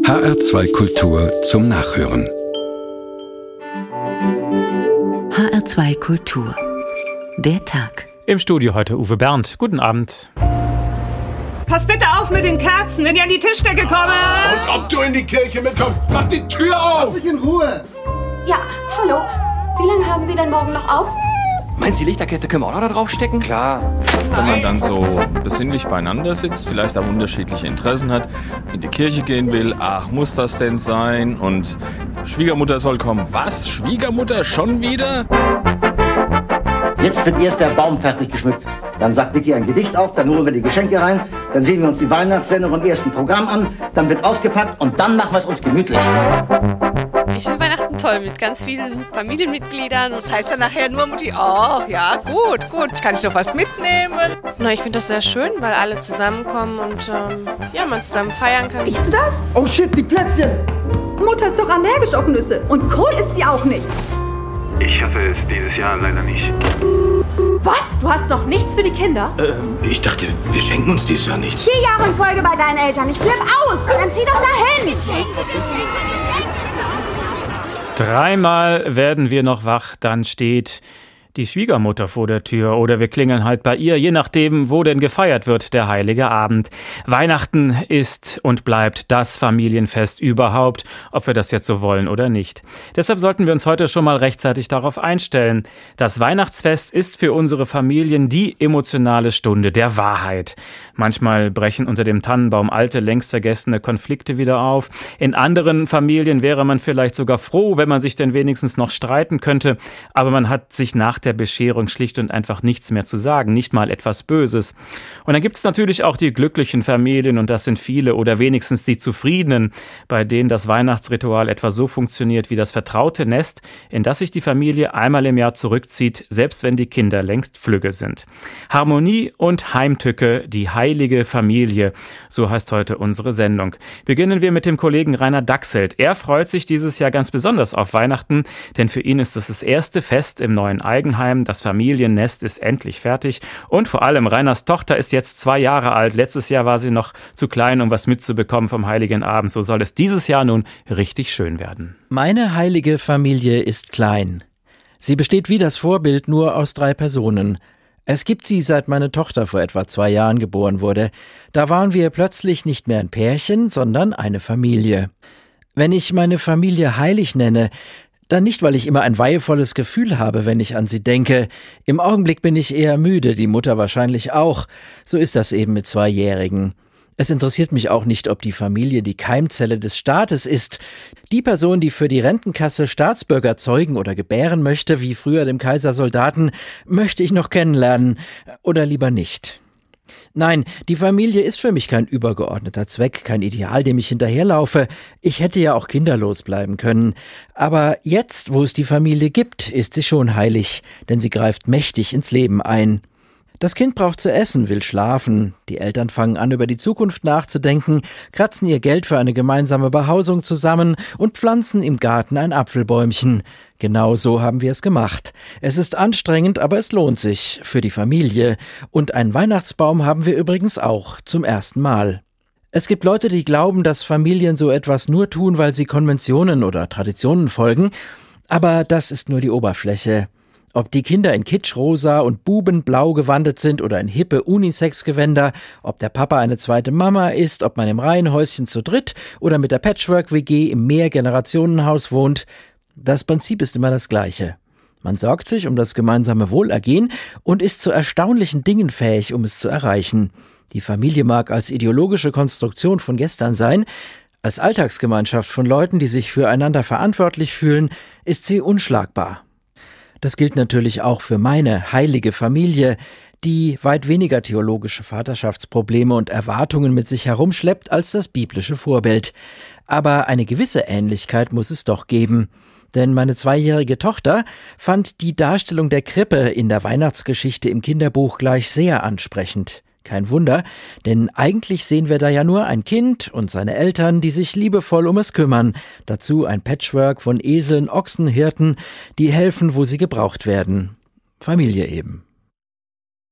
HR2 Kultur zum Nachhören. HR2 Kultur. Der Tag. Im Studio heute Uwe Bernd. Guten Abend. Pass bitte auf mit den Kerzen, wenn die an die Tischdecke kommen. Und ob du in die Kirche mitkommst, mach die Tür auf! Lass mich in Ruhe! Ja, hallo. Wie lange haben Sie denn morgen noch auf? Meinst du, die Lichterkette können wir auch noch da draufstecken? Klar. Wenn man dann so besinnlich beieinander sitzt, vielleicht auch unterschiedliche Interessen hat, in die Kirche gehen will, ach, muss das denn sein? Und Schwiegermutter soll kommen. Was? Schwiegermutter? Schon wieder? Jetzt wird erst der Baum fertig geschmückt. Dann sagt Vicky ein Gedicht auf, dann holen wir die Geschenke rein, dann sehen wir uns die Weihnachtssendung im ersten Programm an, dann wird ausgepackt und dann machen wir es uns gemütlich. Ich finde Weihnachten toll mit ganz vielen Familienmitgliedern. Das heißt dann nachher nur Mutti, ach ja, gut, kann ich noch was mitnehmen? Na, ich finde das sehr schön, weil alle zusammenkommen und man zusammen feiern kann. Riechst du das? Oh shit, die Plätzchen! Mutter ist doch allergisch auf Nüsse und Kohl isst sie auch nicht. Ich schaffe es dieses Jahr leider nicht. Was? Du hast noch nichts für die Kinder? Ich dachte, wir schenken uns dieses Jahr nichts. 4 Jahre in Folge bei deinen Eltern. Ich flipp aus. Dann zieh doch dahin. Dreimal werden wir noch wach, dann steht die Schwiegermutter vor der Tür oder wir klingeln halt bei ihr, je nachdem, wo denn gefeiert wird, der heilige Abend. Weihnachten ist und bleibt das Familienfest überhaupt, ob wir das jetzt so wollen oder nicht. Deshalb sollten wir uns heute schon mal rechtzeitig darauf einstellen. Das Weihnachtsfest ist für unsere Familien die emotionale Stunde der Wahrheit. Manchmal brechen unter dem Tannenbaum alte, längst vergessene Konflikte wieder auf. In anderen Familien wäre man vielleicht sogar froh, wenn man sich denn wenigstens noch streiten könnte, aber man hat sich nach der Bescherung schlicht und einfach nichts mehr zu sagen, nicht mal etwas Böses. Und dann gibt es natürlich auch die glücklichen Familien und das sind viele oder wenigstens die zufriedenen, bei denen das Weihnachtsritual etwa so funktioniert wie das vertraute Nest, in das sich die Familie einmal im Jahr zurückzieht, selbst wenn die Kinder längst flügge sind. Harmonie und Heimtücke, die heilige Familie, so heißt heute unsere Sendung. Beginnen wir mit dem Kollegen Rainer Dachselt. Er freut sich dieses Jahr ganz besonders auf Weihnachten, denn für ihn ist es das erste Fest im neuen Eigenheim. Das Familiennest ist endlich fertig und vor allem Rainers Tochter ist jetzt 2 Jahre alt. Letztes Jahr war sie noch zu klein, um was mitzubekommen vom Heiligen Abend. So soll es dieses Jahr nun richtig schön werden. Meine heilige Familie ist klein. Sie besteht wie das Vorbild nur aus 3 Personen. Es gibt sie, seit meine Tochter vor etwa 2 Jahren geboren wurde. Da waren wir plötzlich nicht mehr ein Pärchen, sondern eine Familie. Wenn ich meine Familie heilig nenne, dann nicht, weil ich immer ein weihevolles Gefühl habe, wenn ich an sie denke. Im Augenblick bin ich eher müde, die Mutter wahrscheinlich auch. So ist das eben mit 2-Jährigen. Es interessiert mich auch nicht, ob die Familie die Keimzelle des Staates ist. Die Person, die für die Rentenkasse Staatsbürger zeugen oder gebären möchte, wie früher dem Kaiser Soldaten, möchte ich noch kennenlernen. Oder lieber nicht. Nein, die Familie ist für mich kein übergeordneter Zweck, kein Ideal, dem ich hinterherlaufe. Ich hätte ja auch kinderlos bleiben können. Aber jetzt, wo es die Familie gibt, ist sie schon heilig, denn sie greift mächtig ins Leben ein. Das Kind braucht zu essen, will schlafen. Die Eltern fangen an, über die Zukunft nachzudenken, kratzen ihr Geld für eine gemeinsame Behausung zusammen und pflanzen im Garten ein Apfelbäumchen. Genau so haben wir es gemacht. Es ist anstrengend, aber es lohnt sich für die Familie. Und einen Weihnachtsbaum haben wir übrigens auch zum ersten Mal. Es gibt Leute, die glauben, dass Familien so etwas nur tun, weil sie Konventionen oder Traditionen folgen. Aber das ist nur die Oberfläche. Ob die Kinder in Kitschrosa und Bubenblau gewandet sind oder in hippe Unisex-Gewänder, ob der Papa eine zweite Mama ist, ob man im Reihenhäuschen zu dritt oder mit der Patchwork-WG im Mehrgenerationenhaus wohnt, das Prinzip ist immer das gleiche. Man sorgt sich um das gemeinsame Wohlergehen und ist zu erstaunlichen Dingen fähig, um es zu erreichen. Die Familie mag als ideologische Konstruktion von gestern sein, als Alltagsgemeinschaft von Leuten, die sich füreinander verantwortlich fühlen, ist sie unschlagbar. Das gilt natürlich auch für meine heilige Familie, die weit weniger theologische Vaterschaftsprobleme und Erwartungen mit sich herumschleppt als das biblische Vorbild. Aber eine gewisse Ähnlichkeit muss es doch geben. Denn meine 2-jährige Tochter fand die Darstellung der Krippe in der Weihnachtsgeschichte im Kinderbuch gleich sehr ansprechend. Kein Wunder, denn eigentlich sehen wir da ja nur ein Kind und seine Eltern, die sich liebevoll um es kümmern. Dazu ein Patchwork von Eseln, Ochsen, Hirten, die helfen, wo sie gebraucht werden. Familie eben.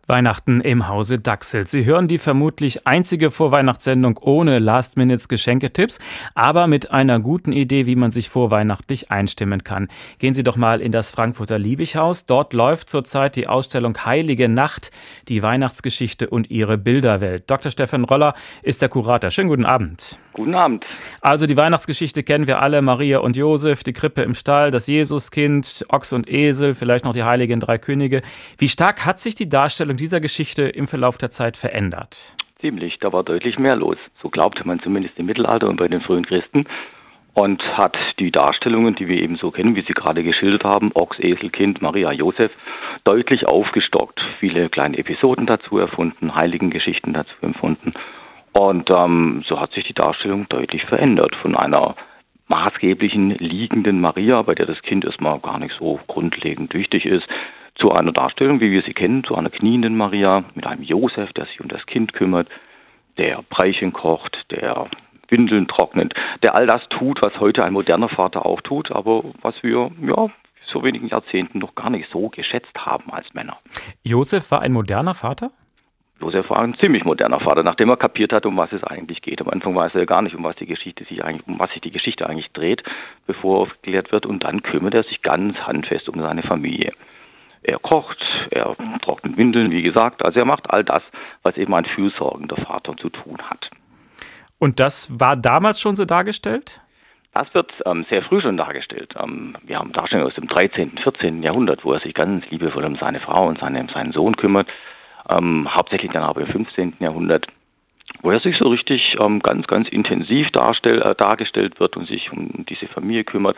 Weihnachten im Hause Dachselt. Sie hören die vermutlich einzige Vorweihnachtssendung ohne Last-Minutes-Geschenketipps, aber mit einer guten Idee, wie man sich vorweihnachtlich einstimmen kann. Gehen Sie doch mal in das Frankfurter Liebighaus. Dort läuft zurzeit die Ausstellung Heilige Nacht, die Weihnachtsgeschichte und ihre Bilderwelt. Dr. Stefan Roller ist der Kurator. Schönen guten Abend. Guten Abend. Also die Weihnachtsgeschichte kennen wir alle. Maria und Josef, die Krippe im Stall, das Jesuskind, Ochs und Esel, vielleicht noch die heiligen drei Könige. Wie stark hat sich die Darstellung dieser Geschichte im Verlauf der Zeit verändert? Ziemlich, da war deutlich mehr los. So glaubte man zumindest im Mittelalter und bei den frühen Christen. Und hat die Darstellungen, die wir eben so kennen, wie Sie gerade geschildert haben, Ochs, Esel, Kind, Maria, Josef, deutlich aufgestockt. Viele kleine Episoden dazu erfunden, Heiligengeschichten dazu empfunden. Und so hat sich die Darstellung deutlich verändert. Von einer maßgeblichen liegenden Maria, bei der das Kind erstmal gar nicht so grundlegend wichtig ist, zu einer Darstellung, wie wir sie kennen, zu einer knienden Maria mit einem Josef, der sich um das Kind kümmert, der Breicheln kocht, der Windeln trocknet, der all das tut, was heute ein moderner Vater auch tut, aber was wir so wenigen Jahrzehnten noch gar nicht so geschätzt haben als Männer. Josef war ein moderner Vater? Josef war ein ziemlich moderner Vater, nachdem er kapiert hat, um was es eigentlich geht. Am Anfang weiß er gar nicht, um was sich die Geschichte eigentlich dreht, bevor aufgeklärt wird, und dann kümmert er sich ganz handfest um seine Familie. Er kocht, er trocknet Windeln, wie gesagt, also er macht all das, was eben ein fürsorgender Vater zu tun hat. Und das war damals schon so dargestellt? Das wird sehr früh schon dargestellt. Wir haben Darstellungen aus dem 13., 14. Jahrhundert, wo er sich ganz liebevoll um seine Frau und seinen Sohn kümmert. Hauptsächlich dann aber im 15. Jahrhundert, wo er sich so richtig ganz, ganz intensiv dargestellt wird und sich um diese Familie kümmert.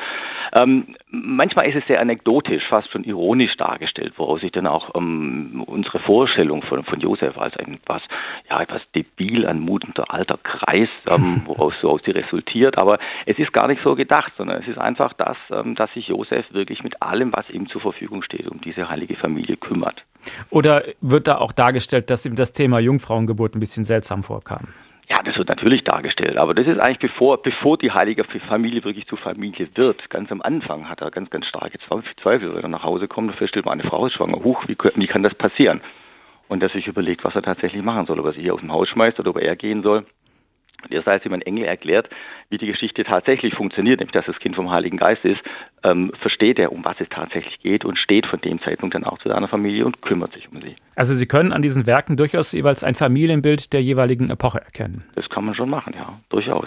Manchmal ist es sehr anekdotisch, fast schon ironisch dargestellt, woraus sich dann auch unsere Vorstellung von Josef als ein etwas debil anmutender alter Kreis, woraus sie resultiert. Aber es ist gar nicht so gedacht, sondern es ist einfach das, dass sich Josef wirklich mit allem, was ihm zur Verfügung steht, um diese heilige Familie kümmert. Oder wird da auch dargestellt, dass ihm das Thema Jungfrauengeburt ein bisschen seltsam vorkam? Ja, das wird natürlich dargestellt, aber das ist eigentlich bevor die heilige Familie wirklich zur Familie wird. Ganz am Anfang hat er ganz, ganz starke Zweifel, wenn er nach Hause kommt und feststellt, meine Frau ist schwanger. Wie kann das passieren? Und er sich überlegt, was er tatsächlich machen soll, ob er sie hier aus dem Haus schmeißt oder ob er gehen soll. Und erst als ihm ein Engel erklärt, wie die Geschichte tatsächlich funktioniert, nämlich dass das Kind vom Heiligen Geist ist, versteht er, um was es tatsächlich geht und steht von dem Zeitpunkt dann auch zu seiner Familie und kümmert sich um sie. Also Sie können an diesen Werken durchaus jeweils ein Familienbild der jeweiligen Epoche erkennen. Das kann man schon machen, ja, durchaus.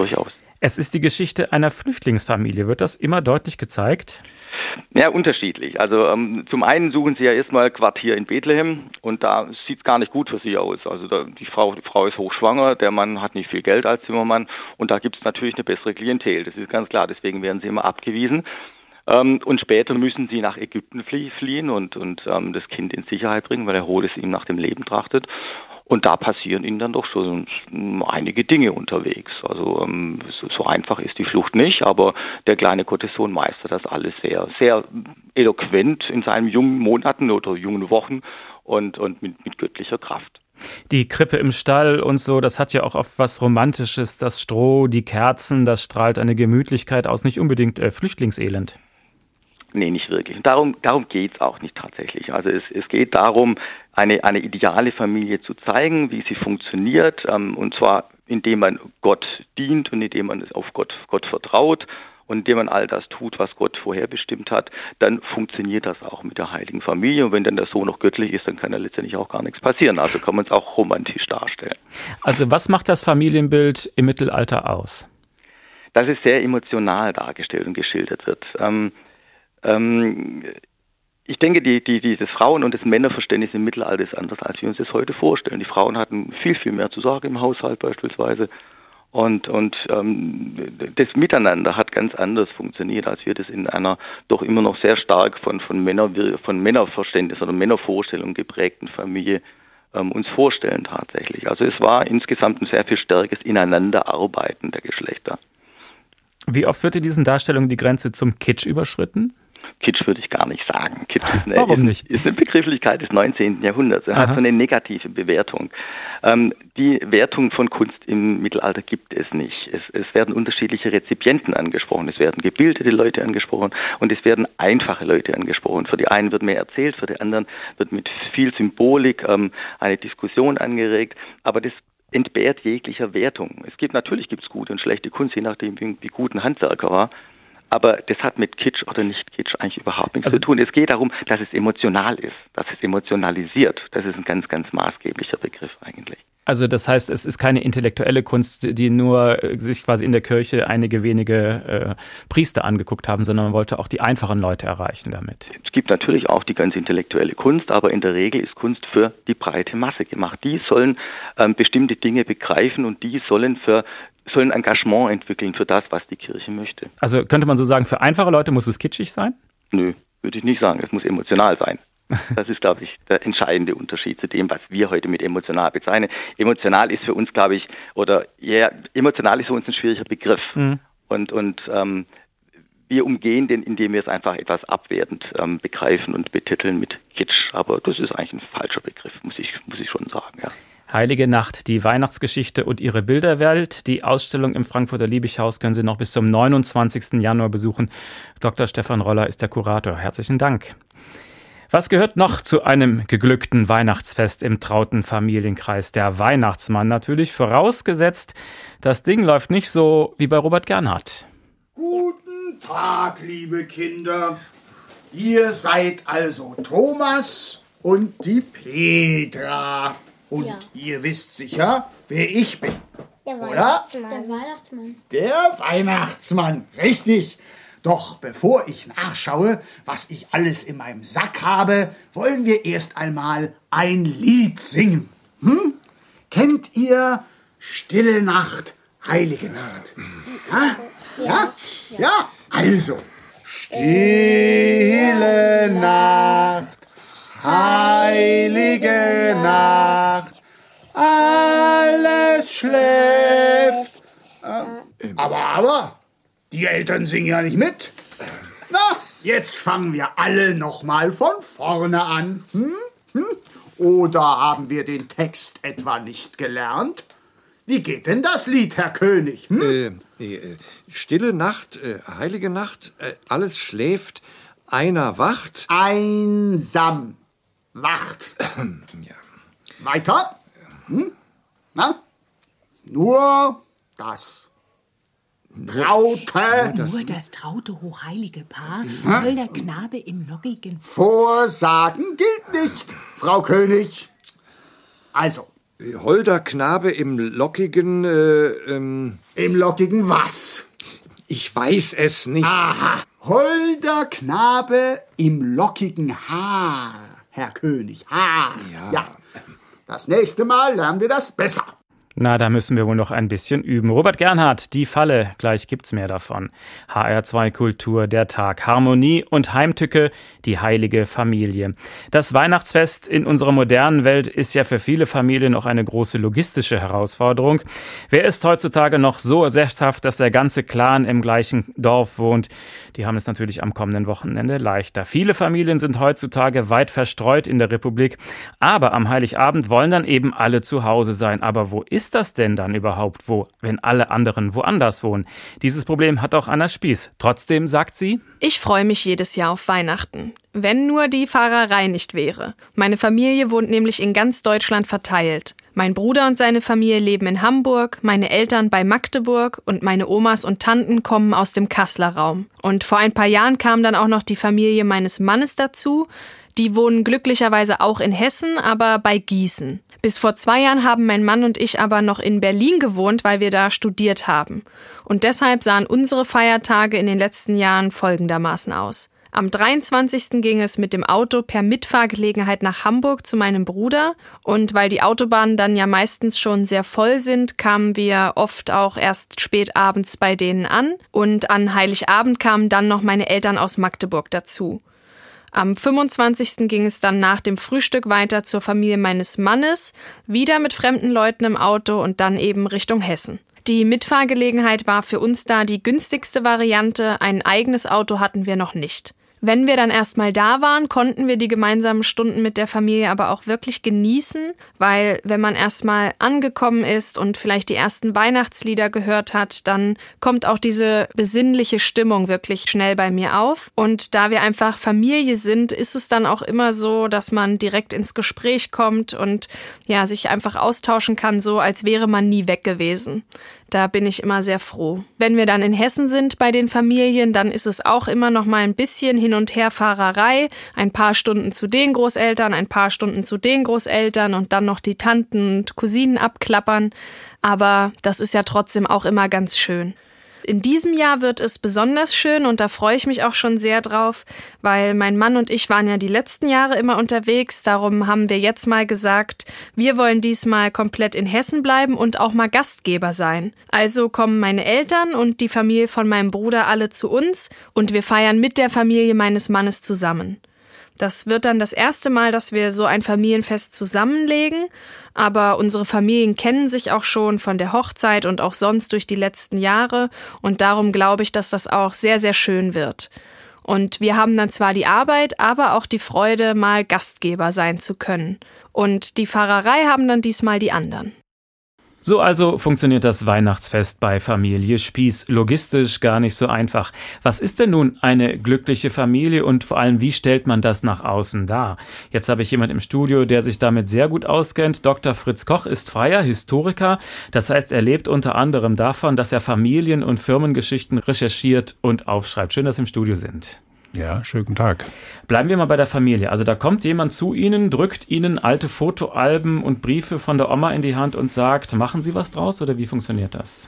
Es ist die Geschichte einer Flüchtlingsfamilie. Wird das immer deutlich gezeigt? Ja, unterschiedlich. Also zum einen suchen sie ja erstmal Quartier in Bethlehem und da sieht es gar nicht gut für sie aus. Also die Frau ist hochschwanger, der Mann hat nicht viel Geld als Zimmermann und da gibt es natürlich eine bessere Klientel. Das ist ganz klar, deswegen werden sie immer abgewiesen. Und später müssen sie nach Ägypten fliehen und das Kind in Sicherheit bringen, weil Herodes ihm nach dem Leben trachtet. Und da passieren ihnen dann doch schon einige Dinge unterwegs. Also so einfach ist die Flucht nicht, aber der kleine Gottessohn meistert das alles sehr, sehr eloquent in seinen jungen Monaten oder jungen Wochen und mit göttlicher Kraft. Die Krippe im Stall und so, das hat ja auch oft was Romantisches. Das Stroh, die Kerzen, das strahlt eine Gemütlichkeit aus, nicht unbedingt Flüchtlingselend. Nee, nicht wirklich. Darum geht's auch nicht tatsächlich. Also es geht darum, eine ideale Familie zu zeigen, wie sie funktioniert, und zwar indem man Gott dient und indem man auf Gott vertraut und indem man all das tut, was Gott vorherbestimmt hat, dann funktioniert das auch mit der heiligen Familie. Und wenn dann der Sohn noch göttlich ist, dann kann da letztendlich auch gar nichts passieren. Also kann man es auch romantisch darstellen. Also was macht das Familienbild im Mittelalter aus? Dass es sehr emotional dargestellt und geschildert wird. Ich denke, das Frauen- und das Männerverständnis im Mittelalter ist anders, als wir uns das heute vorstellen. Die Frauen hatten viel, viel mehr zu sagen im Haushalt beispielsweise. Und das Miteinander hat ganz anders funktioniert, als wir das in einer doch immer noch sehr stark von Männerverständnis oder Männervorstellung geprägten Familie uns vorstellen tatsächlich. Also es war insgesamt ein sehr viel stärkeres Ineinanderarbeiten der Geschlechter. Wie oft wird in diesen Darstellungen die Grenze zum Kitsch überschritten? Kitsch würde ich gar nicht sagen. Kitsch ist eine Begrifflichkeit des 19. Jahrhunderts. Er hat so eine negative Bewertung. Die Wertung von Kunst im Mittelalter gibt es nicht. Es werden unterschiedliche Rezipienten angesprochen. Es werden gebildete Leute angesprochen und es werden einfache Leute angesprochen. Für die einen wird mehr erzählt, für die anderen wird mit viel Symbolik eine Diskussion angeregt. Aber das entbehrt jeglicher Wertung. Natürlich gibt es gute und schlechte Kunst, je nachdem, wie gut ein Handwerker war. Aber das hat mit Kitsch oder nicht Kitsch eigentlich überhaupt nichts zu tun. Es geht darum, dass es emotional ist, dass es emotionalisiert. Das ist ein ganz, ganz maßgeblicher Begriff eigentlich. Also das heißt, es ist keine intellektuelle Kunst, die nur sich quasi in der Kirche einige wenige Priester angeguckt haben, sondern man wollte auch die einfachen Leute erreichen damit. Es gibt natürlich auch die ganz intellektuelle Kunst, aber in der Regel ist Kunst für die breite Masse gemacht. Die sollen bestimmte Dinge begreifen und die sollen Engagement entwickeln für das, was die Kirche möchte. Also könnte man so sagen, für einfache Leute muss es kitschig sein? Nö, würde ich nicht sagen. Es muss emotional sein. Das ist, glaube ich, der entscheidende Unterschied zu dem, was wir heute mit emotional bezeichnen. Emotional ist für uns, glaube ich, emotional ist für uns ein schwieriger Begriff. Mhm. Und wir umgehen den, indem wir es einfach etwas abwertend begreifen und betiteln mit Kitsch. Aber das ist eigentlich ein falscher Begriff, muss ich schon sagen, ja. Heilige Nacht, die Weihnachtsgeschichte und ihre Bilderwelt. Die Ausstellung im Frankfurter Liebighaus können Sie noch bis zum 29. Januar besuchen. Dr. Stefan Roller ist der Kurator. Herzlichen Dank. Was gehört noch zu einem geglückten Weihnachtsfest im trauten Familienkreis? Der Weihnachtsmann natürlich, vorausgesetzt, das Ding läuft nicht so wie bei Robert Gernhardt. Guten Tag, liebe Kinder. Ihr seid also Thomas und die Petra. Und ihr wisst sicher, wer ich bin, oder? Der Weihnachtsmann. Der Weihnachtsmann, richtig. Doch bevor ich nachschaue, was ich alles in meinem Sack habe, wollen wir erst einmal ein Lied singen. Kennt ihr Stille Nacht, Heilige Nacht? Ja? Also. Stille Nacht, Heilige Nacht, alles schläft. Aber, die Eltern singen ja nicht mit. Na, jetzt fangen wir alle nochmal von vorne an. Oder haben wir den Text etwa nicht gelernt? Wie geht denn das Lied, Herr König? Stille Nacht, Heilige Nacht, alles schläft, einer wacht. Einsam wacht. Ja. Weiter? Na? Nur das traute. Nur das traute hochheilige Paar, holder Knabe im lockigen. Vorsagen gilt nicht, Frau König. Also. Holder Knabe im lockigen, Im lockigen was? Ich weiß es nicht. Aha. Holder Knabe im lockigen Haar, Herr König. Haar. Ja. Das nächste Mal lernen wir das besser. Na, da müssen wir wohl noch ein bisschen üben. Robert Gernhardt, die Falle, gleich gibt's mehr davon. HR2 Kultur, der Tag. Harmonie und Heimtücke, die heilige Familie. Das Weihnachtsfest in unserer modernen Welt ist ja für viele Familien auch eine große logistische Herausforderung. Wer ist heutzutage noch so sesshaft, dass der ganze Clan im gleichen Dorf wohnt? Die haben es natürlich am kommenden Wochenende leichter. Viele Familien sind heutzutage weit verstreut in der Republik. Aber am Heiligabend wollen dann eben alle zu Hause sein. Aber wo ist das denn dann überhaupt wenn alle anderen woanders wohnen? Dieses Problem hat auch Anna Spieß. Trotzdem sagt sie: Ich freue mich jedes Jahr auf Weihnachten. Wenn nur die Fahrerei nicht wäre. Meine Familie wohnt nämlich in ganz Deutschland verteilt. Mein Bruder und seine Familie leben in Hamburg, meine Eltern bei Magdeburg und meine Omas und Tanten kommen aus dem Kasseler Raum. Und vor ein paar Jahren kam dann auch noch die Familie meines Mannes dazu. Die wohnen glücklicherweise auch in Hessen, aber bei Gießen. Bis vor 2 Jahren haben mein Mann und ich aber noch in Berlin gewohnt, weil wir da studiert haben. Und deshalb sahen unsere Feiertage in den letzten Jahren folgendermaßen aus. Am 23. ging es mit dem Auto per Mitfahrgelegenheit nach Hamburg zu meinem Bruder. Und weil die Autobahnen dann ja meistens schon sehr voll sind, kamen wir oft auch erst spät abends bei denen an. Und an Heiligabend kamen dann noch meine Eltern aus Magdeburg dazu. Am 25. ging es dann nach dem Frühstück weiter zur Familie meines Mannes, wieder mit fremden Leuten im Auto und dann eben Richtung Hessen. Die Mitfahrgelegenheit war für uns da die günstigste Variante, ein eigenes Auto hatten wir noch nicht. Wenn wir dann erstmal da waren, konnten wir die gemeinsamen Stunden mit der Familie aber auch wirklich genießen, weil wenn man erstmal angekommen ist und vielleicht die ersten Weihnachtslieder gehört hat, dann kommt auch diese besinnliche Stimmung wirklich schnell bei mir auf. Und da wir einfach Familie sind, ist es dann auch immer so, dass man direkt ins Gespräch kommt und ja, sich einfach austauschen kann, so als wäre man nie weg gewesen. Da bin ich immer sehr froh. Wenn wir dann in Hessen sind bei den Familien, dann ist es auch immer noch mal ein bisschen Hin- und Herfahrerei. Ein paar Stunden zu den Großeltern, ein paar Stunden zu den Großeltern und dann noch die Tanten und Cousinen abklappern. Aber das ist ja trotzdem auch immer ganz schön. In diesem Jahr wird es besonders schön und da freue ich mich auch schon sehr drauf, weil mein Mann und ich waren ja die letzten Jahre immer unterwegs. Darum haben wir jetzt mal gesagt, wir wollen diesmal komplett in Hessen bleiben und auch mal Gastgeber sein. Also kommen meine Eltern und die Familie von meinem Bruder alle zu uns und wir feiern mit der Familie meines Mannes zusammen. Das wird dann das erste Mal, dass wir so ein Familienfest zusammenlegen. Aber unsere Familien kennen sich auch schon von der Hochzeit und auch sonst durch die letzten Jahre. Und darum glaube ich, dass das auch sehr, sehr schön wird. Und wir haben dann zwar die Arbeit, aber auch die Freude, mal Gastgeber sein zu können. Und die Pfarrerei haben dann diesmal die anderen. So also funktioniert das Weihnachtsfest bei Familie Spieß. Logistisch gar nicht so einfach. Was ist denn nun eine glückliche Familie und vor allem, wie stellt man das nach außen dar? Jetzt habe ich jemand im Studio, der sich damit sehr gut auskennt. Dr. Fritz Koch ist freier Historiker. Das heißt, er lebt unter anderem davon, dass er Familien- und Firmengeschichten recherchiert und aufschreibt. Schön, dass Sie im Studio sind. Ja, schönen guten Tag. Bleiben wir mal bei der Familie. Also da kommt jemand zu Ihnen, drückt Ihnen alte Fotoalben und Briefe von der Oma in die Hand und sagt, machen Sie was draus oder wie funktioniert das?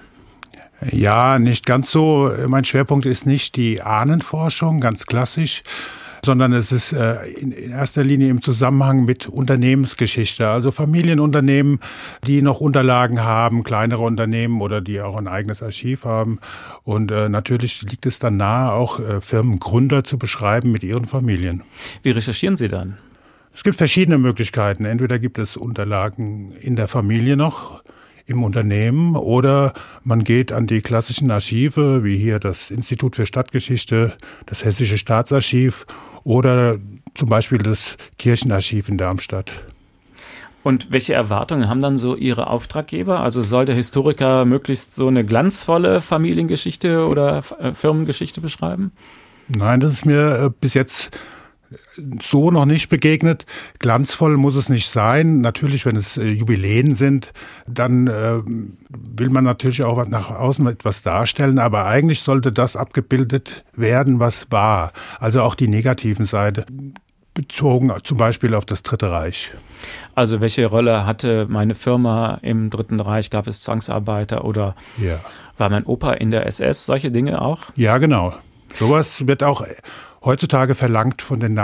Ja, nicht ganz so. Mein Schwerpunkt ist nicht die Ahnenforschung, ganz klassisch, sondern es ist in erster Linie im Zusammenhang mit Unternehmensgeschichte, also Familienunternehmen, die noch Unterlagen haben, kleinere Unternehmen oder die auch ein eigenes Archiv haben. Und natürlich liegt es dann nahe, auch Firmengründer zu beschreiben mit ihren Familien. Wie recherchieren Sie dann? Es gibt verschiedene Möglichkeiten. Entweder gibt es Unterlagen in der Familie noch, im Unternehmen, oder man geht an die klassischen Archive, wie hier das Institut für Stadtgeschichte, das Hessische Staatsarchiv oder zum Beispiel das Kirchenarchiv in Darmstadt. Und welche Erwartungen haben dann so Ihre Auftraggeber? Also soll der Historiker möglichst so eine glanzvolle Familiengeschichte oder Firmengeschichte beschreiben? Nein, das ist mir bis jetzt so noch nicht begegnet. Glanzvoll muss es nicht sein. Natürlich, wenn es Jubiläen sind, dann will man natürlich auch nach außen etwas darstellen. Aber eigentlich sollte das abgebildet werden, was war. Also auch die negativen Seite, bezogen zum Beispiel auf das Dritte Reich. Also welche Rolle hatte meine Firma im Dritten Reich? Gab es Zwangsarbeiter oder war mein Opa in der SS? Solche Dinge auch? Ja, genau. Sowas wird auch heutzutage verlangt von den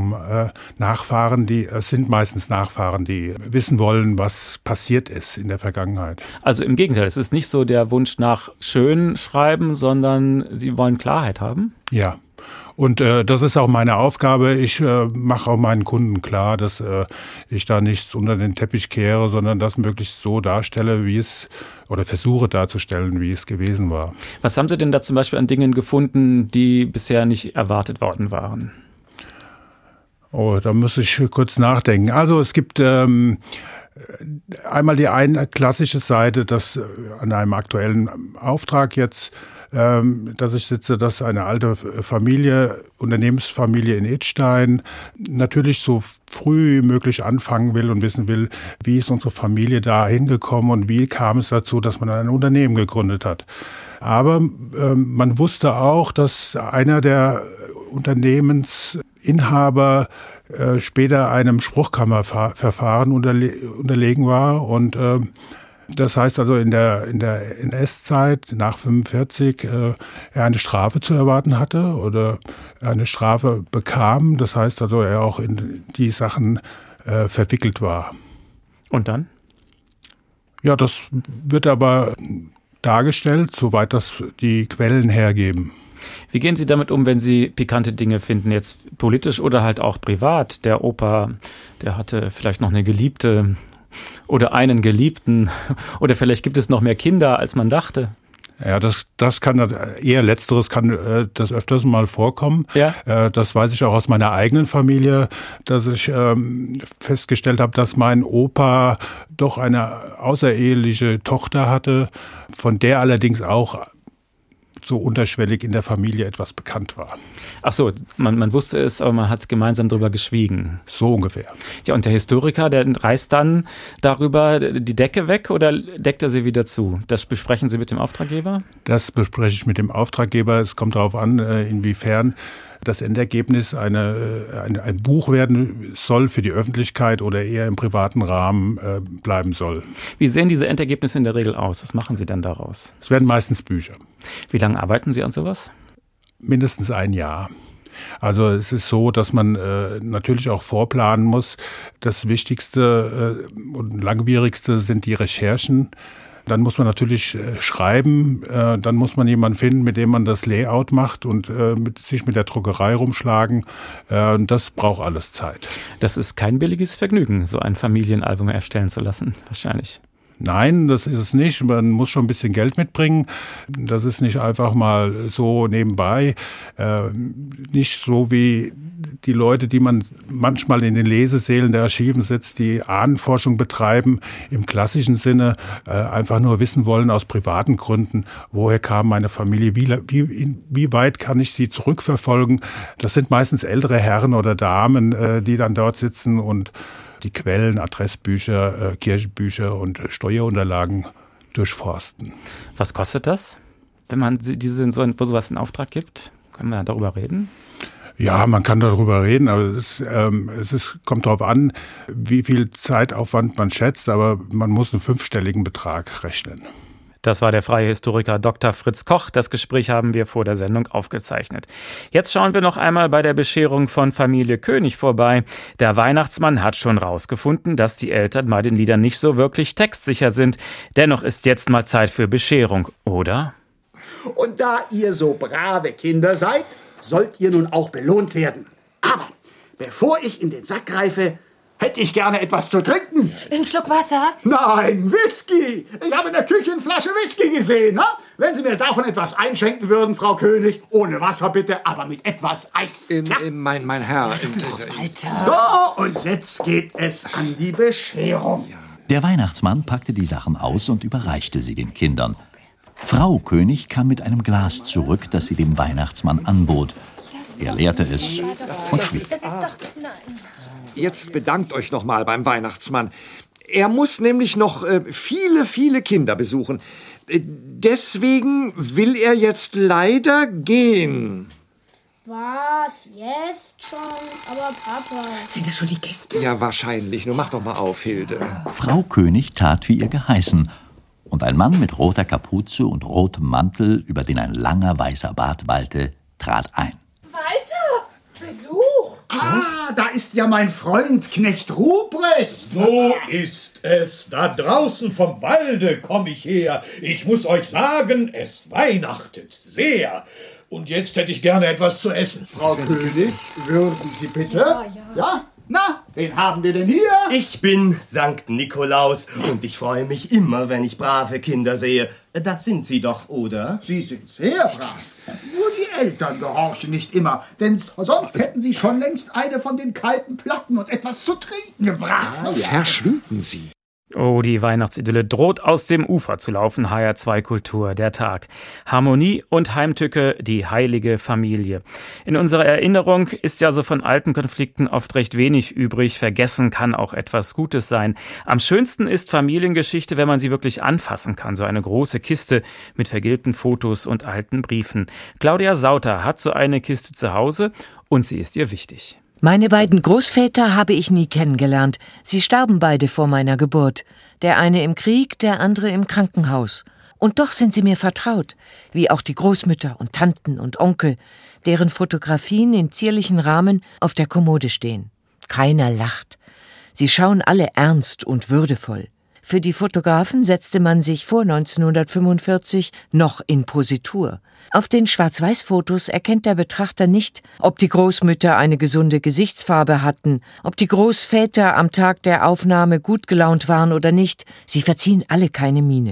Nachfahren, sind meistens Nachfahren, die wissen wollen, was passiert ist in der Vergangenheit. Also im Gegenteil, es ist nicht so der Wunsch nach schön schreiben, sondern Sie wollen Klarheit haben? Ja. Und das ist auch meine Aufgabe. Ich mache auch meinen Kunden klar, dass ich da nichts unter den Teppich kehre, sondern das möglichst so darstelle, wie es, oder versuche darzustellen, wie es gewesen war. Was haben Sie denn da zum Beispiel an Dingen gefunden, die bisher nicht erwartet worden waren? Oh, da muss ich kurz nachdenken. Also es gibt einmal die eine klassische Seite, dass an einem aktuellen Auftrag jetzt, dass ich sitze, dass eine alte Familie, Unternehmensfamilie in Idstein, natürlich so früh wie möglich anfangen will und wissen will, wie ist unsere Familie da hingekommen und wie kam es dazu, dass man ein Unternehmen gegründet hat. Aber man wusste auch, dass einer der Unternehmensinhaber später einem Spruchkammerverfahren unterlegen war und das heißt also in der NS-Zeit nach 1945 er eine Strafe zu erwarten hatte oder eine Strafe bekam. Das heißt also er auch in die Sachen verwickelt war. Und dann? Ja, das wird aber dargestellt, soweit das die Quellen hergeben. Wie gehen Sie damit um, wenn Sie pikante Dinge finden, jetzt politisch oder halt auch privat? Der Opa, der hatte vielleicht noch eine Geliebte oder einen Geliebten oder vielleicht gibt es noch mehr Kinder, als man dachte. Ja, das kann eher Letzteres kann das öfters mal vorkommen. Ja. Das weiß ich auch aus meiner eigenen Familie, dass ich festgestellt habe, dass mein Opa doch eine außereheliche Tochter hatte, von der allerdings auch so unterschwellig in der Familie etwas bekannt war. Ach so, man wusste es, aber man hat gemeinsam darüber geschwiegen. So ungefähr. Ja, und der Historiker, der reißt dann darüber die Decke weg oder deckt er sie wieder zu? Das besprechen Sie mit dem Auftraggeber? Das bespreche ich mit dem Auftraggeber. Es kommt darauf an, inwiefern das Endergebnis ein Buch werden soll für die Öffentlichkeit oder eher im privaten Rahmen bleiben soll. Wie sehen diese Endergebnisse in der Regel aus? Was machen Sie dann daraus? Es werden meistens Bücher. Wie lange arbeiten Sie an sowas? Mindestens ein Jahr. Also es ist so, dass man natürlich auch vorplanen muss. Das Wichtigste und Langwierigste sind die Recherchen. Dann muss man natürlich schreiben, dann muss man jemanden finden, mit dem man das Layout macht und sich mit der Druckerei rumschlagen. Das braucht alles Zeit. Das ist kein billiges Vergnügen, so ein Familienalbum erstellen zu lassen, wahrscheinlich. Nein, das ist es nicht. Man muss schon ein bisschen Geld mitbringen. Das ist nicht einfach mal so nebenbei. Nicht so wie die Leute, die man manchmal in den Lesesälen der Archiven sitzt, die Ahnenforschung betreiben, im klassischen Sinne einfach nur wissen wollen aus privaten Gründen, woher kam meine Familie, wie weit kann ich sie zurückverfolgen. Das sind meistens ältere Herren oder Damen, die dann dort sitzen und die Quellen, Adressbücher, Kirchenbücher und Steuerunterlagen durchforsten. Was kostet das, wenn man sowas in Auftrag gibt? Können wir darüber reden? Ja, man kann darüber reden, aber kommt darauf an, wie viel Zeitaufwand man schätzt, aber man muss einen 5-stelligen Betrag rechnen. Das war der freie Historiker Dr. Fritz Koch. Das Gespräch haben wir vor der Sendung aufgezeichnet. Jetzt schauen wir noch einmal bei der Bescherung von Familie König vorbei. Der Weihnachtsmann hat schon rausgefunden, dass die Eltern bei den Liedern nicht so wirklich textsicher sind. Dennoch ist jetzt mal Zeit für Bescherung, oder? Und da ihr so brave Kinder seid, sollt ihr nun auch belohnt werden. Aber bevor ich in den Sack greife, hätte ich gerne etwas zu trinken. Ein Schluck Wasser? Nein, Whisky. Ich habe in der Küche eine Flasche Whisky gesehen. Ne? Wenn Sie mir davon etwas einschenken würden, Frau König, ohne Wasser bitte, aber mit etwas Eis. Mein Herr. Lass doch weiter. So, und jetzt geht es an die Bescherung. Der Weihnachtsmann packte die Sachen aus und überreichte sie den Kindern. Frau König kam mit einem Glas zurück, das sie dem Weihnachtsmann anbot. Er leerte es und schwieg. Jetzt bedankt euch noch mal beim Weihnachtsmann. Er muss nämlich noch viele, viele Kinder besuchen. Deswegen will er jetzt leider gehen. Was? Jetzt schon? Aber Papa... Sind das schon die Gäste? Ja, wahrscheinlich. Nur mach doch mal auf, Hilde. Frau König tat, wie ihr geheißen. Und ein Mann mit roter Kapuze und rotem Mantel, über den ein langer weißer Bart wallte, trat ein. Walter! Besuch! Ah, da ist ja mein Freund Knecht Ruprecht. So ist es. Da draußen vom Walde komm ich her. Ich muss euch sagen, es weihnachtet sehr. Und jetzt hätte ich gerne etwas zu essen. Frau König, würden Sie bitte? Ja? Na, wen haben wir denn hier? Ich bin Sankt Nikolaus und ich freue mich immer, wenn ich brave Kinder sehe. Das sind Sie doch, oder? Sie sind sehr brav. Nur die Eltern gehorchen nicht immer, denn sonst hätten sie schon längst eine von den kalten Platten und etwas zu trinken gebracht. Verschwinden Sie. Oh, die Weihnachtsidylle droht aus dem Ufer zu laufen. HR2 Kultur, der Tag. Harmonie und Heimtücke, die heilige Familie. In unserer Erinnerung ist ja so von alten Konflikten oft recht wenig übrig. Vergessen kann auch etwas Gutes sein. Am schönsten ist Familiengeschichte, wenn man sie wirklich anfassen kann. So eine große Kiste mit vergilbten Fotos und alten Briefen. Claudia Sauter hat so eine Kiste zu Hause und sie ist ihr wichtig. Meine beiden Großväter habe ich nie kennengelernt. Sie starben beide vor meiner Geburt. Der eine im Krieg, der andere im Krankenhaus. Und doch sind sie mir vertraut, wie auch die Großmütter und Tanten und Onkel, deren Fotografien in zierlichen Rahmen auf der Kommode stehen. Keiner lacht. Sie schauen alle ernst und würdevoll. Für die Fotografen setzte man sich vor 1945 noch in Positur. Auf den Schwarz-Weiß-Fotos erkennt der Betrachter nicht, ob die Großmütter eine gesunde Gesichtsfarbe hatten, ob die Großväter am Tag der Aufnahme gut gelaunt waren oder nicht. Sie verziehen alle keine Miene.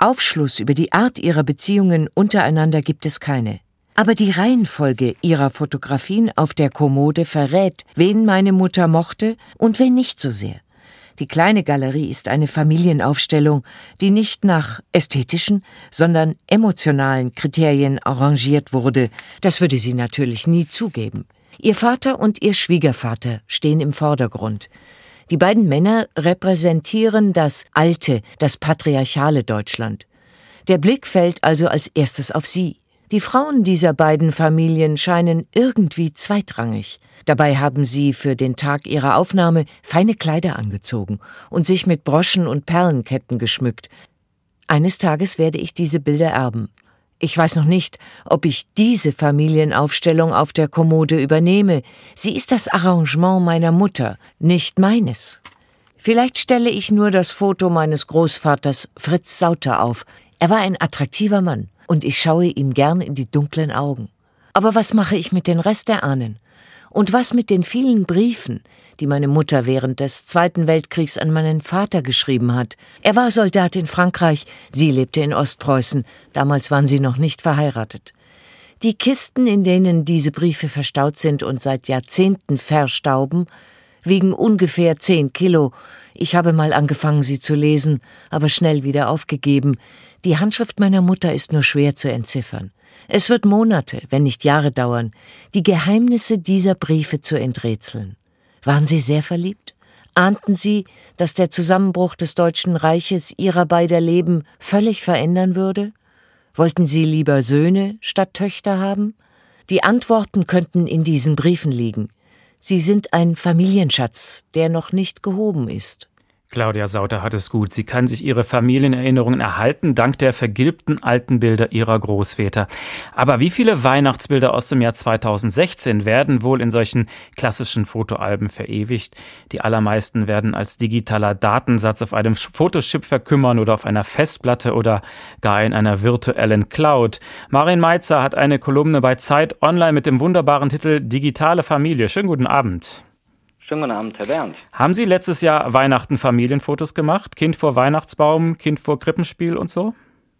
Aufschluss über die Art ihrer Beziehungen untereinander gibt es keine. Aber die Reihenfolge ihrer Fotografien auf der Kommode verrät, wen meine Mutter mochte und wen nicht so sehr. Die kleine Galerie ist eine Familienaufstellung, die nicht nach ästhetischen, sondern emotionalen Kriterien arrangiert wurde. Das würde sie natürlich nie zugeben. Ihr Vater und ihr Schwiegervater stehen im Vordergrund. Die beiden Männer repräsentieren das alte, das patriarchale Deutschland. Der Blick fällt also als erstes auf sie. Die Frauen dieser beiden Familien scheinen irgendwie zweitrangig. Dabei haben sie für den Tag ihrer Aufnahme feine Kleider angezogen und sich mit Broschen und Perlenketten geschmückt. Eines Tages werde ich diese Bilder erben. Ich weiß noch nicht, ob ich diese Familienaufstellung auf der Kommode übernehme. Sie ist das Arrangement meiner Mutter, nicht meines. Vielleicht stelle ich nur das Foto meines Großvaters Fritz Sauter auf. Er war ein attraktiver Mann und ich schaue ihm gern in die dunklen Augen. Aber was mache ich mit den Rest der Ahnen? Und was mit den vielen Briefen, die meine Mutter während des Zweiten Weltkriegs an meinen Vater geschrieben hat? Er war Soldat in Frankreich, sie lebte in Ostpreußen, damals waren sie noch nicht verheiratet. Die Kisten, in denen diese Briefe verstaut sind und seit Jahrzehnten verstauben, wiegen ungefähr 10 Kilo. Ich habe mal angefangen, sie zu lesen, aber schnell wieder aufgegeben. Die Handschrift meiner Mutter ist nur schwer zu entziffern. Es wird Monate, wenn nicht Jahre dauern, die Geheimnisse dieser Briefe zu enträtseln. Waren Sie sehr verliebt? Ahnten Sie, dass der Zusammenbruch des Deutschen Reiches ihrer beider Leben völlig verändern würde? Wollten Sie lieber Söhne statt Töchter haben? Die Antworten könnten in diesen Briefen liegen. Sie sind ein Familienschatz, der noch nicht gehoben ist. Claudia Sauter hat es gut. Sie kann sich ihre Familienerinnerungen erhalten, dank der vergilbten alten Bilder ihrer Großväter. Aber wie viele Weihnachtsbilder aus dem Jahr 2016 werden wohl in solchen klassischen Fotoalben verewigt? Die allermeisten werden als digitaler Datensatz auf einem Fotochip verkümmern oder auf einer Festplatte oder gar in einer virtuellen Cloud. Marin Meitzer hat eine Kolumne bei Zeit Online mit dem wunderbaren Titel Digitale Familie. Schönen guten Abend. Schönen guten Abend, Herr Bernd. Haben Sie letztes Jahr Weihnachten Familienfotos gemacht? Kind vor Weihnachtsbaum, Kind vor Krippenspiel und so?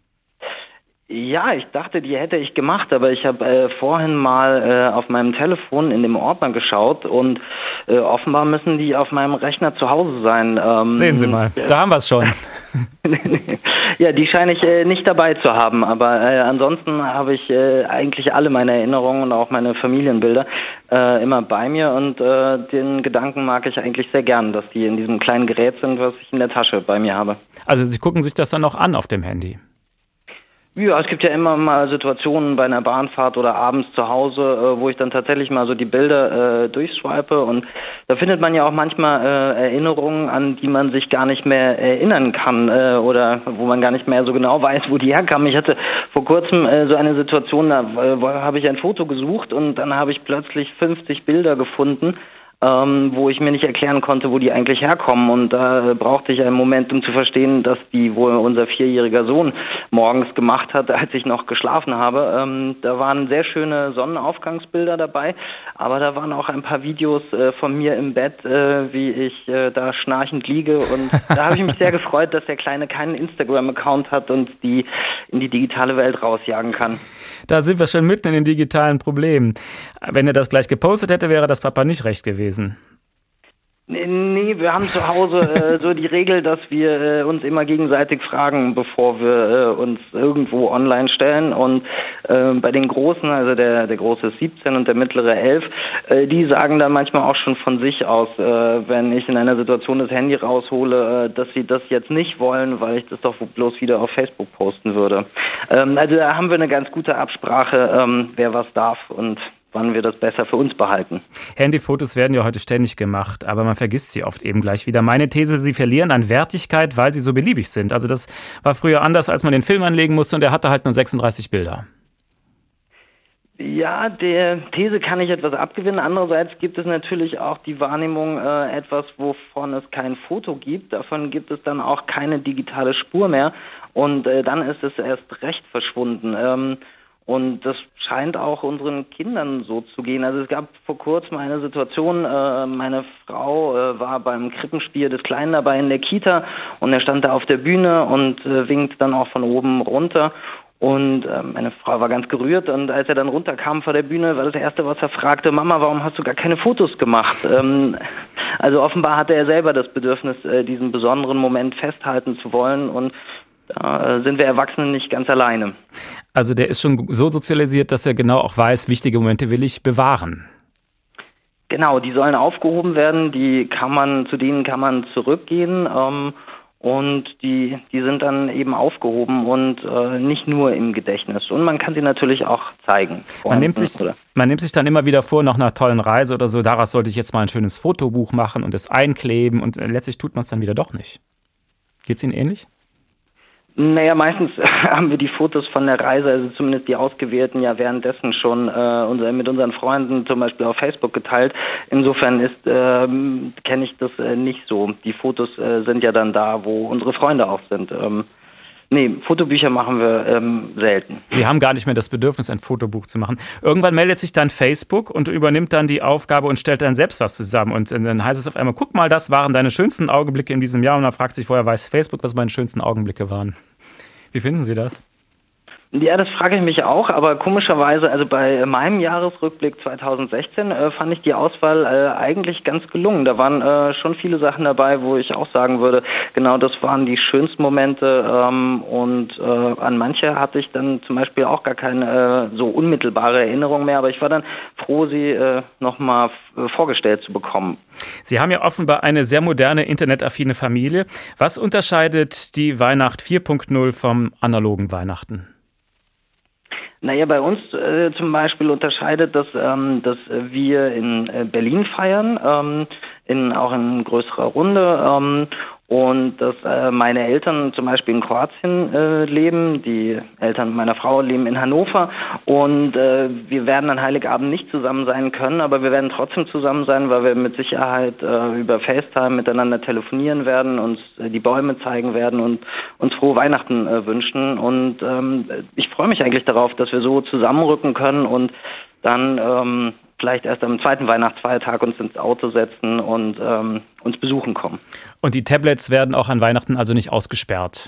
Ja, ich dachte, die hätte ich gemacht, aber ich habe vorhin mal auf meinem Telefon in dem Ordner geschaut und offenbar müssen die auf meinem Rechner zu Hause sein. Sehen Sie mal, da haben wir es schon. Ja, die scheine ich nicht dabei zu haben, aber ansonsten habe ich eigentlich alle meine Erinnerungen und auch meine Familienbilder immer bei mir und den Gedanken mag ich eigentlich sehr gern, dass die in diesem kleinen Gerät sind, was ich in der Tasche bei mir habe. Also Sie gucken sich das dann auch an auf dem Handy? Ja, es gibt ja immer mal Situationen bei einer Bahnfahrt oder abends zu Hause, wo ich dann tatsächlich mal so die Bilder durchswipe und da findet man ja auch manchmal Erinnerungen, an die man sich gar nicht mehr erinnern kann oder wo man gar nicht mehr so genau weiß, wo die herkamen. Ich hatte vor kurzem so eine Situation, da habe ich ein Foto gesucht und dann habe ich plötzlich 50 Bilder gefunden, wo ich mir nicht erklären konnte, wo die eigentlich herkommen. Und da brauchte ich einen Moment, um zu verstehen, dass die wohl unser 4-jähriger Sohn morgens gemacht hat, als ich noch geschlafen habe. Da waren sehr schöne Sonnenaufgangsbilder dabei, aber da waren auch ein paar Videos von mir im Bett, wie ich da schnarchend liege. Und da habe ich mich sehr gefreut, dass der Kleine keinen Instagram-Account hat und die in die digitale Welt rausjagen kann. Da sind wir schon mitten in den digitalen Problemen. Wenn er das gleich gepostet hätte, wäre das Papa nicht recht gewesen. Nee, wir haben zu Hause so die Regel, dass wir uns immer gegenseitig fragen, bevor wir uns irgendwo online stellen. Und bei den Großen, also der Große ist 17 und der Mittlere 11, die sagen dann manchmal auch schon von sich aus, wenn ich in einer Situation das Handy raushole, dass sie das jetzt nicht wollen, weil ich das doch bloß wieder auf Facebook posten würde. Also da haben wir eine ganz gute Absprache, wer was darf und wann wir das besser für uns behalten. Handyfotos werden ja heute ständig gemacht, aber man vergisst sie oft eben gleich wieder. Meine These, sie verlieren an Wertigkeit, weil sie so beliebig sind. Also das war früher anders, als man den Film anlegen musste und der hatte halt nur 36 Bilder. Ja, der These kann ich etwas abgewinnen. Andererseits gibt es natürlich auch die Wahrnehmung, etwas, wovon es kein Foto gibt. Davon gibt es dann auch keine digitale Spur mehr. Und dann ist es erst recht verschwunden. Und das scheint auch unseren Kindern so zu gehen. Also es gab vor kurzem eine Situation, meine Frau war beim Krippenspiel des Kleinen dabei in der Kita und er stand da auf der Bühne und winkt dann auch von oben runter. Und meine Frau war ganz gerührt und als er dann runterkam vor der Bühne, war das Erste, was er fragte, Mama, warum hast du gar keine Fotos gemacht? Also offenbar hatte er selber das Bedürfnis, diesen besonderen Moment festhalten zu wollen und da sind wir Erwachsenen nicht ganz alleine. Also der ist schon so sozialisiert, dass er genau auch weiß, wichtige Momente will ich bewahren. Genau, die sollen aufgehoben werden, zu denen kann man zurückgehen. Und die sind dann eben aufgehoben und nicht nur im Gedächtnis. Und man kann sie natürlich auch zeigen. Man nimmt sich dann immer wieder vor, nach einer tollen Reise oder so, daraus sollte ich jetzt mal ein schönes Fotobuch machen und es einkleben und letztlich tut man es dann wieder doch nicht. Geht's Ihnen ähnlich? Naja, meistens haben wir die Fotos von der Reise, also zumindest die ausgewählten, ja währenddessen schon mit unseren Freunden zum Beispiel auf Facebook geteilt. Insofern kenne ich das nicht so. Die Fotos sind ja dann da, wo unsere Freunde auch sind. Fotobücher machen wir selten. Sie haben gar nicht mehr das Bedürfnis, ein Fotobuch zu machen. Irgendwann meldet sich dann Facebook und übernimmt dann die Aufgabe und stellt dann selbst was zusammen. Und dann heißt es auf einmal, guck mal, das waren deine schönsten Augenblicke in diesem Jahr. Und dann fragt sich, woher weiß Facebook, was meine schönsten Augenblicke waren. Wie finden Sie das? Ja, das frage ich mich auch, aber komischerweise, also bei meinem Jahresrückblick 2016 fand ich die Auswahl eigentlich ganz gelungen. Da waren schon viele Sachen dabei, wo ich auch sagen würde, genau das waren die schönsten Momente und an manche hatte ich dann zum Beispiel auch gar keine so unmittelbare Erinnerung mehr, aber ich war dann froh, sie nochmal vorgestellt zu bekommen. Sie haben ja offenbar eine sehr moderne, internetaffine Familie. Was unterscheidet die Weihnacht 4.0 vom analogen Weihnachten? Naja, bei uns zum Beispiel unterscheidet das, dass wir in Berlin feiern, auch in größerer Runde und dass meine Eltern zum Beispiel in Kroatien leben, die Eltern meiner Frau leben in Hannover und wir werden an Heiligabend nicht zusammen sein können, aber wir werden trotzdem zusammen sein, weil wir mit Sicherheit über FaceTime miteinander telefonieren werden, uns die Bäume zeigen werden und uns frohe Weihnachten wünschen und ich freue mich eigentlich darauf, dass wir so zusammenrücken können und dann vielleicht erst am zweiten Weihnachtsfeiertag uns ins Auto setzen und uns besuchen kommen. Und die Tablets werden auch an Weihnachten also nicht ausgesperrt?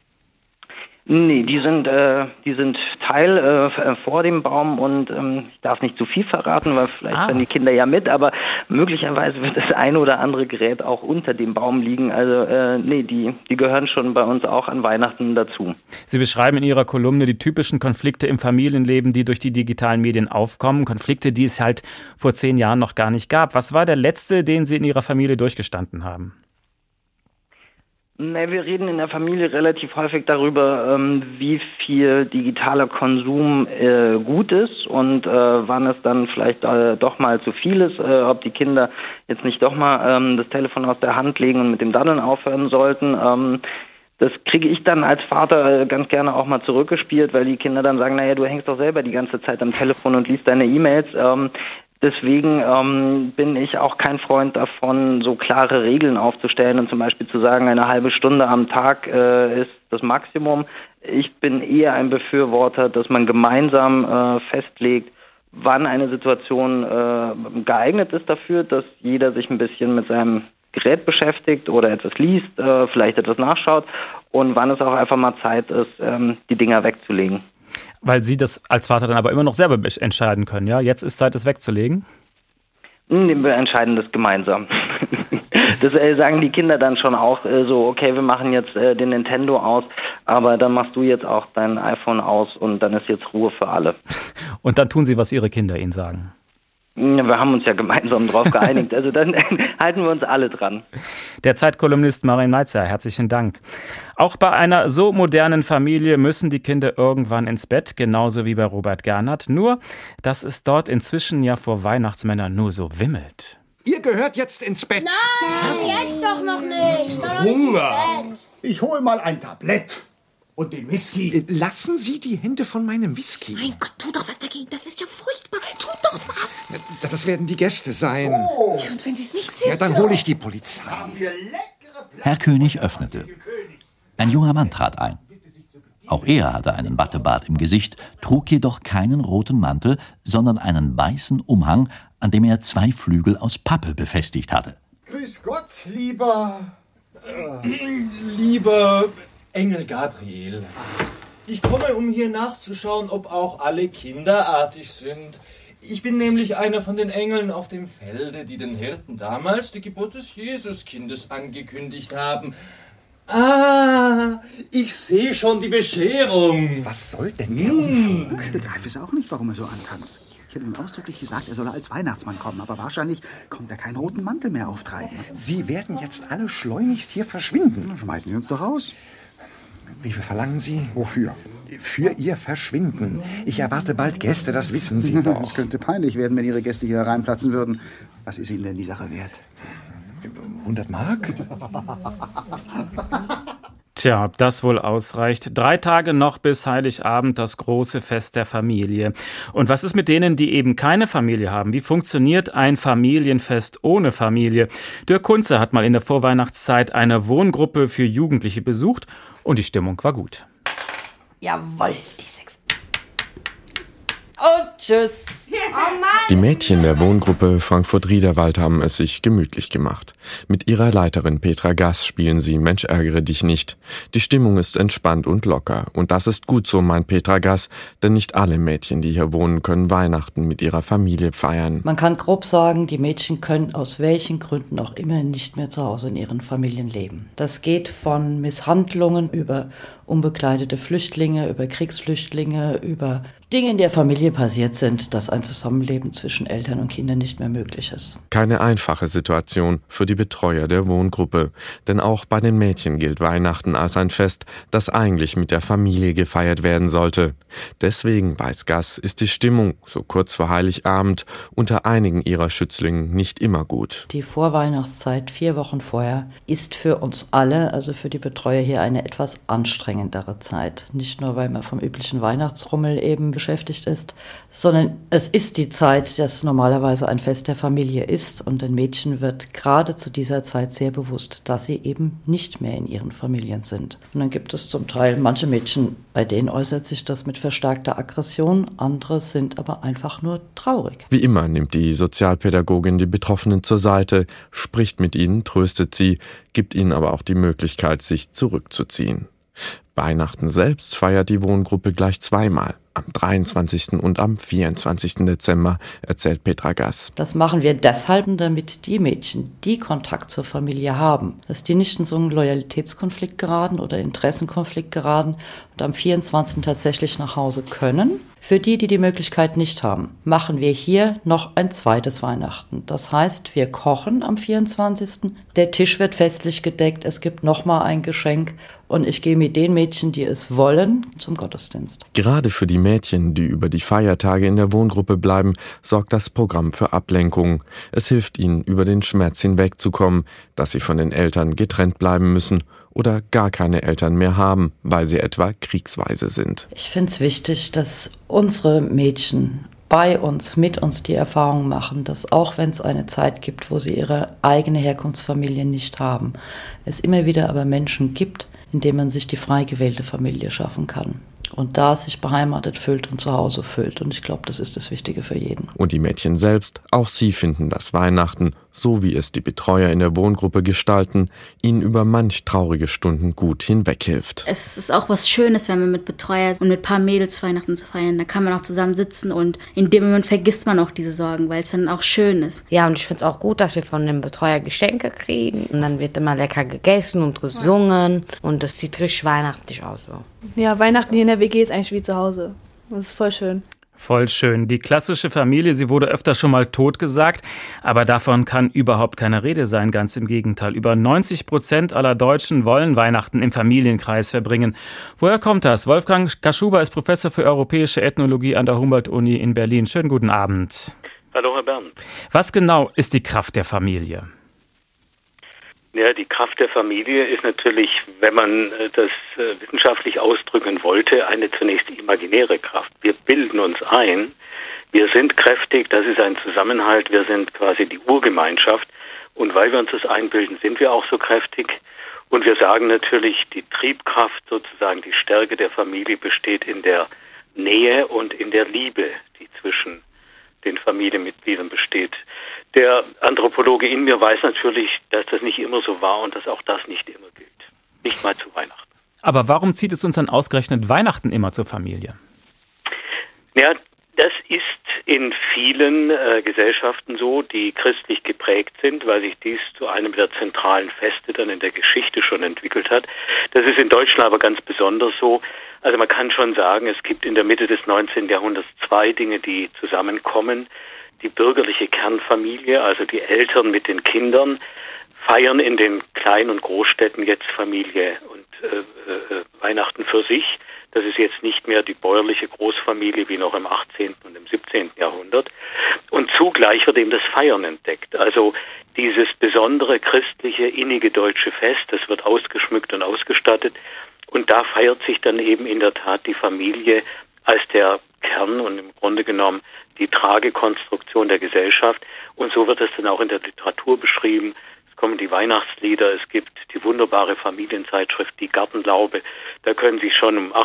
Nee, die sind Teil vor dem Baum und ich darf nicht zu viel verraten, weil vielleicht hören die Kinder ja mit, aber möglicherweise wird das eine oder andere Gerät auch unter dem Baum liegen. Also die gehören schon bei uns auch an Weihnachten dazu. Sie beschreiben in Ihrer Kolumne die typischen Konflikte im Familienleben, die durch die digitalen Medien aufkommen. Konflikte, die es halt vor 10 Jahren noch gar nicht gab. Was war der letzte, den Sie in Ihrer Familie durchgestanden haben? Wir reden in der Familie relativ häufig darüber, wie viel digitaler Konsum gut ist und wann es dann vielleicht doch mal zu viel ist, ob die Kinder jetzt nicht doch mal das Telefon aus der Hand legen und mit dem Daddeln aufhören sollten. Das kriege ich dann als Vater ganz gerne auch mal zurückgespielt, weil die Kinder dann sagen, naja, du hängst doch selber die ganze Zeit am Telefon und liest deine E-Mails. Deswegen bin ich auch kein Freund davon, so klare Regeln aufzustellen und zum Beispiel zu sagen, eine halbe Stunde am Tag ist das Maximum. Ich bin eher ein Befürworter, dass man gemeinsam festlegt, wann eine Situation geeignet ist dafür, dass jeder sich ein bisschen mit seinem Gerät beschäftigt oder etwas liest, vielleicht etwas nachschaut und wann es auch einfach mal Zeit ist, die Dinger wegzulegen. Weil Sie das als Vater dann aber immer noch selber entscheiden können, ja? Jetzt ist Zeit, es wegzulegen? Wir entscheiden das gemeinsam. Das sagen die Kinder dann schon auch so, okay, wir machen jetzt den Nintendo aus, aber dann machst du jetzt auch dein iPhone aus und dann ist jetzt Ruhe für alle. Und dann tun Sie, was Ihre Kinder Ihnen sagen? Wir haben uns ja gemeinsam drauf geeinigt, also dann halten wir uns alle dran. Der Zeitkolumnist Marin Meitzer, herzlichen Dank. Auch bei einer so modernen Familie müssen die Kinder irgendwann ins Bett, genauso wie bei Robert Gernert. Nur, dass es dort inzwischen ja vor Weihnachtsmännern nur so wimmelt. Ihr gehört jetzt ins Bett. Nein, jetzt doch noch nicht. Doch noch Hunger. Nicht ins Bett. Ich hol mal ein Tablett. Und den Whisky. Lassen Sie die Hände von meinem Whisky. Mein Gott, tu doch was dagegen. Das ist ja furchtbar. Tu doch was. Das werden die Gäste sein. Oh. Ja, und wenn sie es nicht sehen? Ja, dann hole ich die Polizei. Haben wir leckere Herr König öffnete. Ein junger Mann trat ein. Auch er hatte einen Wattebart im Gesicht, trug jedoch keinen roten Mantel, sondern einen weißen Umhang, an dem er 2 Flügel aus Pappe befestigt hatte. Grüß Gott, lieber Engel Gabriel. Ich komme, um hier nachzuschauen, ob auch alle Kinder artig sind. Ich bin nämlich einer von den Engeln auf dem Felde, die den Hirten damals die Geburt des Jesuskindes angekündigt haben. Ah, ich sehe schon die Bescherung. Was soll denn der Unfug? Ich begreife es auch nicht, warum er so antanzt. Ich habe ihm ausdrücklich gesagt, er solle als Weihnachtsmann kommen, aber wahrscheinlich kommt er keinen roten Mantel mehr auftreiben. Sie werden jetzt alle schleunigst hier verschwinden. Schmeißen Sie uns doch raus. Wie viel verlangen Sie? Wofür? Für Ihr Verschwinden. Ich erwarte bald Gäste, das wissen Sie doch. Es könnte peinlich werden, wenn Ihre Gäste hier reinplatzen würden. Was ist Ihnen denn die Sache wert? 100 Mark? Tja, ob das wohl ausreicht. 3 Tage noch bis Heiligabend, das große Fest der Familie. Und was ist mit denen, die eben keine Familie haben? Wie funktioniert ein Familienfest ohne Familie? Dirk Kunze hat mal in der Vorweihnachtszeit eine Wohngruppe für Jugendliche besucht und die Stimmung war gut. Jawohl, die 6. Und tschüss. Oh Mann! Die Mädchen der Wohngruppe Frankfurt-Riederwald haben es sich gemütlich gemacht. Mit ihrer Leiterin Petra Gass spielen sie Mensch ärgere dich nicht. Die Stimmung ist entspannt und locker. Und das ist gut so, meint Petra Gass, denn nicht alle Mädchen, die hier wohnen, können Weihnachten mit ihrer Familie feiern. Man kann grob sagen, die Mädchen können aus welchen Gründen auch immer nicht mehr zu Hause in ihren Familien leben. Das geht von Misshandlungen über unbegleitete Flüchtlinge, über Kriegsflüchtlinge, über Dinge in der Familie passiert sind, dass ein Zusammenleben zwischen Eltern und Kindern nicht mehr möglich ist. Keine einfache Situation für die Betreuer der Wohngruppe. Denn auch bei den Mädchen gilt Weihnachten als ein Fest, das eigentlich mit der Familie gefeiert werden sollte. Deswegen, weiß Gass, ist die Stimmung, so kurz vor Heiligabend, unter einigen ihrer Schützlinge nicht immer gut. Die Vorweihnachtszeit, 4 Wochen vorher, ist für uns alle, also für die Betreuer hier, eine etwas anstrengendere Zeit. Nicht nur, weil man vom üblichen Weihnachtsrummel eben beschäftigt ist, sondern es ist die Zeit, dass normalerweise ein Fest der Familie ist und den Mädchen wird gerade zu dieser Zeit sehr bewusst, dass sie eben nicht mehr in ihren Familien sind. Und dann gibt es zum Teil manche Mädchen, bei denen äußert sich das mit verstärkter Aggression, andere sind aber einfach nur traurig. Wie immer nimmt die Sozialpädagogin die Betroffenen zur Seite, spricht mit ihnen, tröstet sie, gibt ihnen aber auch die Möglichkeit, sich zurückzuziehen. Weihnachten selbst feiert die Wohngruppe gleich 2-mal. Am 23. und am 24. Dezember, erzählt Petra Gass. Das machen wir deshalb, damit die Mädchen, die Kontakt zur Familie haben, dass die nicht in so einen Loyalitätskonflikt geraten oder Interessenkonflikt geraten und am 24. tatsächlich nach Hause können. Für die, die die Möglichkeit nicht haben, machen wir hier noch ein zweites Weihnachten. Das heißt, wir kochen am 24. Der Tisch wird festlich gedeckt, es gibt nochmal ein Geschenk und ich gehe mit den Mädchen, die es wollen, zum Gottesdienst. Gerade für die Mädchen, die über die Feiertage in der Wohngruppe bleiben, sorgt das Programm für Ablenkung. Es hilft ihnen, über den Schmerz hinwegzukommen, dass sie von den Eltern getrennt bleiben müssen oder gar keine Eltern mehr haben, weil sie etwa kriegsweise sind. Ich finde es wichtig, dass unsere Mädchen bei uns, mit uns die Erfahrung machen, dass auch wenn es eine Zeit gibt, wo sie ihre eigene Herkunftsfamilie nicht haben, es immer wieder aber Menschen gibt, in denen man sich die frei gewählte Familie schaffen kann. Und da sich beheimatet fühlt und zu Hause fühlt. Und ich glaube, das ist das Wichtige für jeden. Und die Mädchen selbst, auch sie finden das Weihnachten, so wie es die Betreuer in der Wohngruppe gestalten, ihnen über manch traurige Stunden gut hinweghilft. Es ist auch was Schönes, wenn man mit Betreuer und mit ein paar Mädels Weihnachten zu feiern. Da kann man auch zusammen sitzen und in dem Moment vergisst man auch diese Sorgen, weil es dann auch schön ist. Ja, und ich finde es auch gut, dass wir von dem Betreuer Geschenke kriegen. Und dann wird immer lecker gegessen und gesungen. Und das sieht richtig weihnachtlich aus. So. Ja, Weihnachten hier in der WG ist eigentlich wie zu Hause. Das ist voll schön. Voll schön. Die klassische Familie, sie wurde öfter schon mal totgesagt, aber davon kann überhaupt keine Rede sein, ganz im Gegenteil. Über 90% aller Deutschen wollen Weihnachten im Familienkreis verbringen. Woher kommt das? Wolfgang Kaschuber ist Professor für europäische Ethnologie an der Humboldt-Uni in Berlin. Schönen guten Abend. Hallo, Herr Bern. Was genau ist die Kraft der Familie? Ja, die Kraft der Familie ist natürlich, wenn man das wissenschaftlich ausdrücken wollte, eine zunächst imaginäre Kraft. Wir bilden uns ein, wir sind kräftig, das ist ein Zusammenhalt, wir sind quasi die Urgemeinschaft und weil wir uns das einbilden, sind wir auch so kräftig Und wir sagen natürlich, die Triebkraft, sozusagen die Stärke der Familie besteht in der Nähe und in der Liebe, die zwischen den Familienmitgliedern besteht. Der Anthropologe in mir weiß natürlich, dass das nicht immer so war und dass auch das nicht immer gilt. Nicht mal zu Weihnachten. Aber warum zieht es uns dann ausgerechnet Weihnachten immer zur Familie? Ja, das ist in vielen Gesellschaften so, die christlich geprägt sind, weil sich dies zu einem der zentralen Feste dann in der Geschichte schon entwickelt hat. Das ist in Deutschland aber ganz besonders so. Also man kann schon sagen, es gibt in der Mitte des 19. Jahrhunderts zwei Dinge, die zusammenkommen. Die bürgerliche Kernfamilie, also die Eltern mit den Kindern, feiern in den Klein- und Großstädten jetzt Familie und Weihnachten für sich. Das ist jetzt nicht mehr die bäuerliche Großfamilie wie noch im 18. und im 17. Jahrhundert. Und zugleich wird eben das Feiern entdeckt. Also dieses besondere christliche, innige deutsche Fest, das wird ausgeschmückt und ausgestattet. Und da feiert sich dann eben in der Tat die Familie als der Kern und im Grunde genommen die Tragekonstruktion der Gesellschaft. Und so wird es dann auch in der Literatur beschrieben. Es kommen die Weihnachtslieder, es gibt die wunderbare Familienzeitschrift Die Gartenlaube. Da können Sie schon um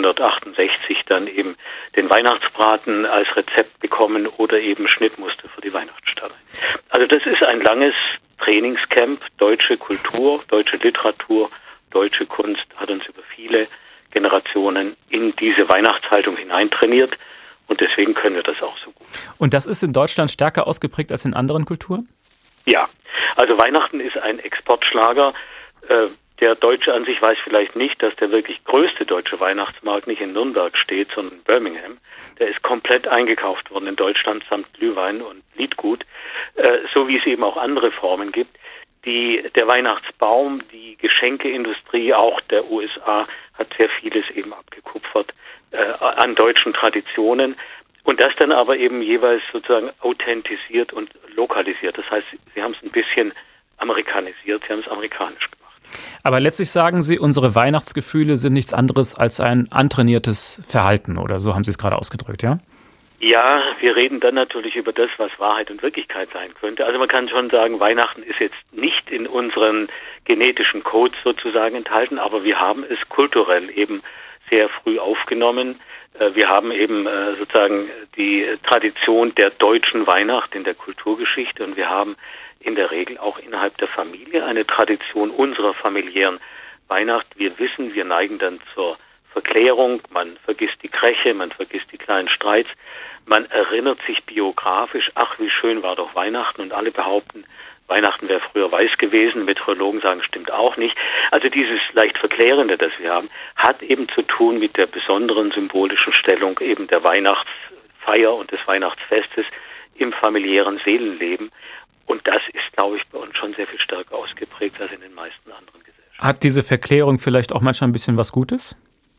1868 dann eben den Weihnachtsbraten als Rezept bekommen oder eben Schnittmuster für die Weihnachtssterne. Also das ist ein langes Trainingscamp. Deutsche Kultur, deutsche Literatur, deutsche Kunst hat uns über viele Generationen in diese Weihnachtshaltung hineintrainiert und deswegen können wir das auch so gut. Und das ist in Deutschland stärker ausgeprägt als in anderen Kulturen? Ja, also Weihnachten ist ein Exportschlager. Der Deutsche an sich weiß vielleicht nicht, dass der wirklich größte deutsche Weihnachtsmarkt nicht in Nürnberg steht, sondern in Birmingham. Der ist komplett eingekauft worden in Deutschland samt Glühwein und Liedgut, so wie es eben auch andere Formen gibt. Der Weihnachtsbaum, die Geschenkeindustrie, auch der USA, hat sehr vieles eben abgekupfert an deutschen Traditionen und das dann aber eben jeweils sozusagen authentisiert und lokalisiert. Das heißt, sie haben es ein bisschen amerikanisiert, sie haben es amerikanisch gemacht. Aber letztlich sagen Sie, unsere Weihnachtsgefühle sind nichts anderes als ein antrainiertes Verhalten, oder so haben Sie es gerade ausgedrückt, ja? Ja, wir reden dann natürlich über das, was Wahrheit und Wirklichkeit sein könnte. Also man kann schon sagen, Weihnachten ist jetzt nicht in unseren genetischen Codes sozusagen enthalten, aber wir haben es kulturell eben sehr früh aufgenommen. Wir haben eben sozusagen die Tradition der deutschen Weihnacht in der Kulturgeschichte und wir haben in der Regel auch innerhalb der Familie eine Tradition unserer familiären Weihnacht. Wir wissen, wir neigen dann zur Verklärung, man vergisst die Kräche, man vergisst die kleinen Streits, man erinnert sich biografisch, ach wie schön war doch Weihnachten und alle behaupten, Weihnachten wäre früher weiß gewesen, Meteorologen sagen, stimmt auch nicht. Also dieses leicht Verklärende, das wir haben, hat eben zu tun mit der besonderen symbolischen Stellung eben der Weihnachtsfeier und des Weihnachtsfestes im familiären Seelenleben. Und das ist, glaube ich, bei uns schon sehr viel stärker ausgeprägt als in den meisten anderen Gesellschaften. Hat diese Verklärung vielleicht auch manchmal ein bisschen was Gutes?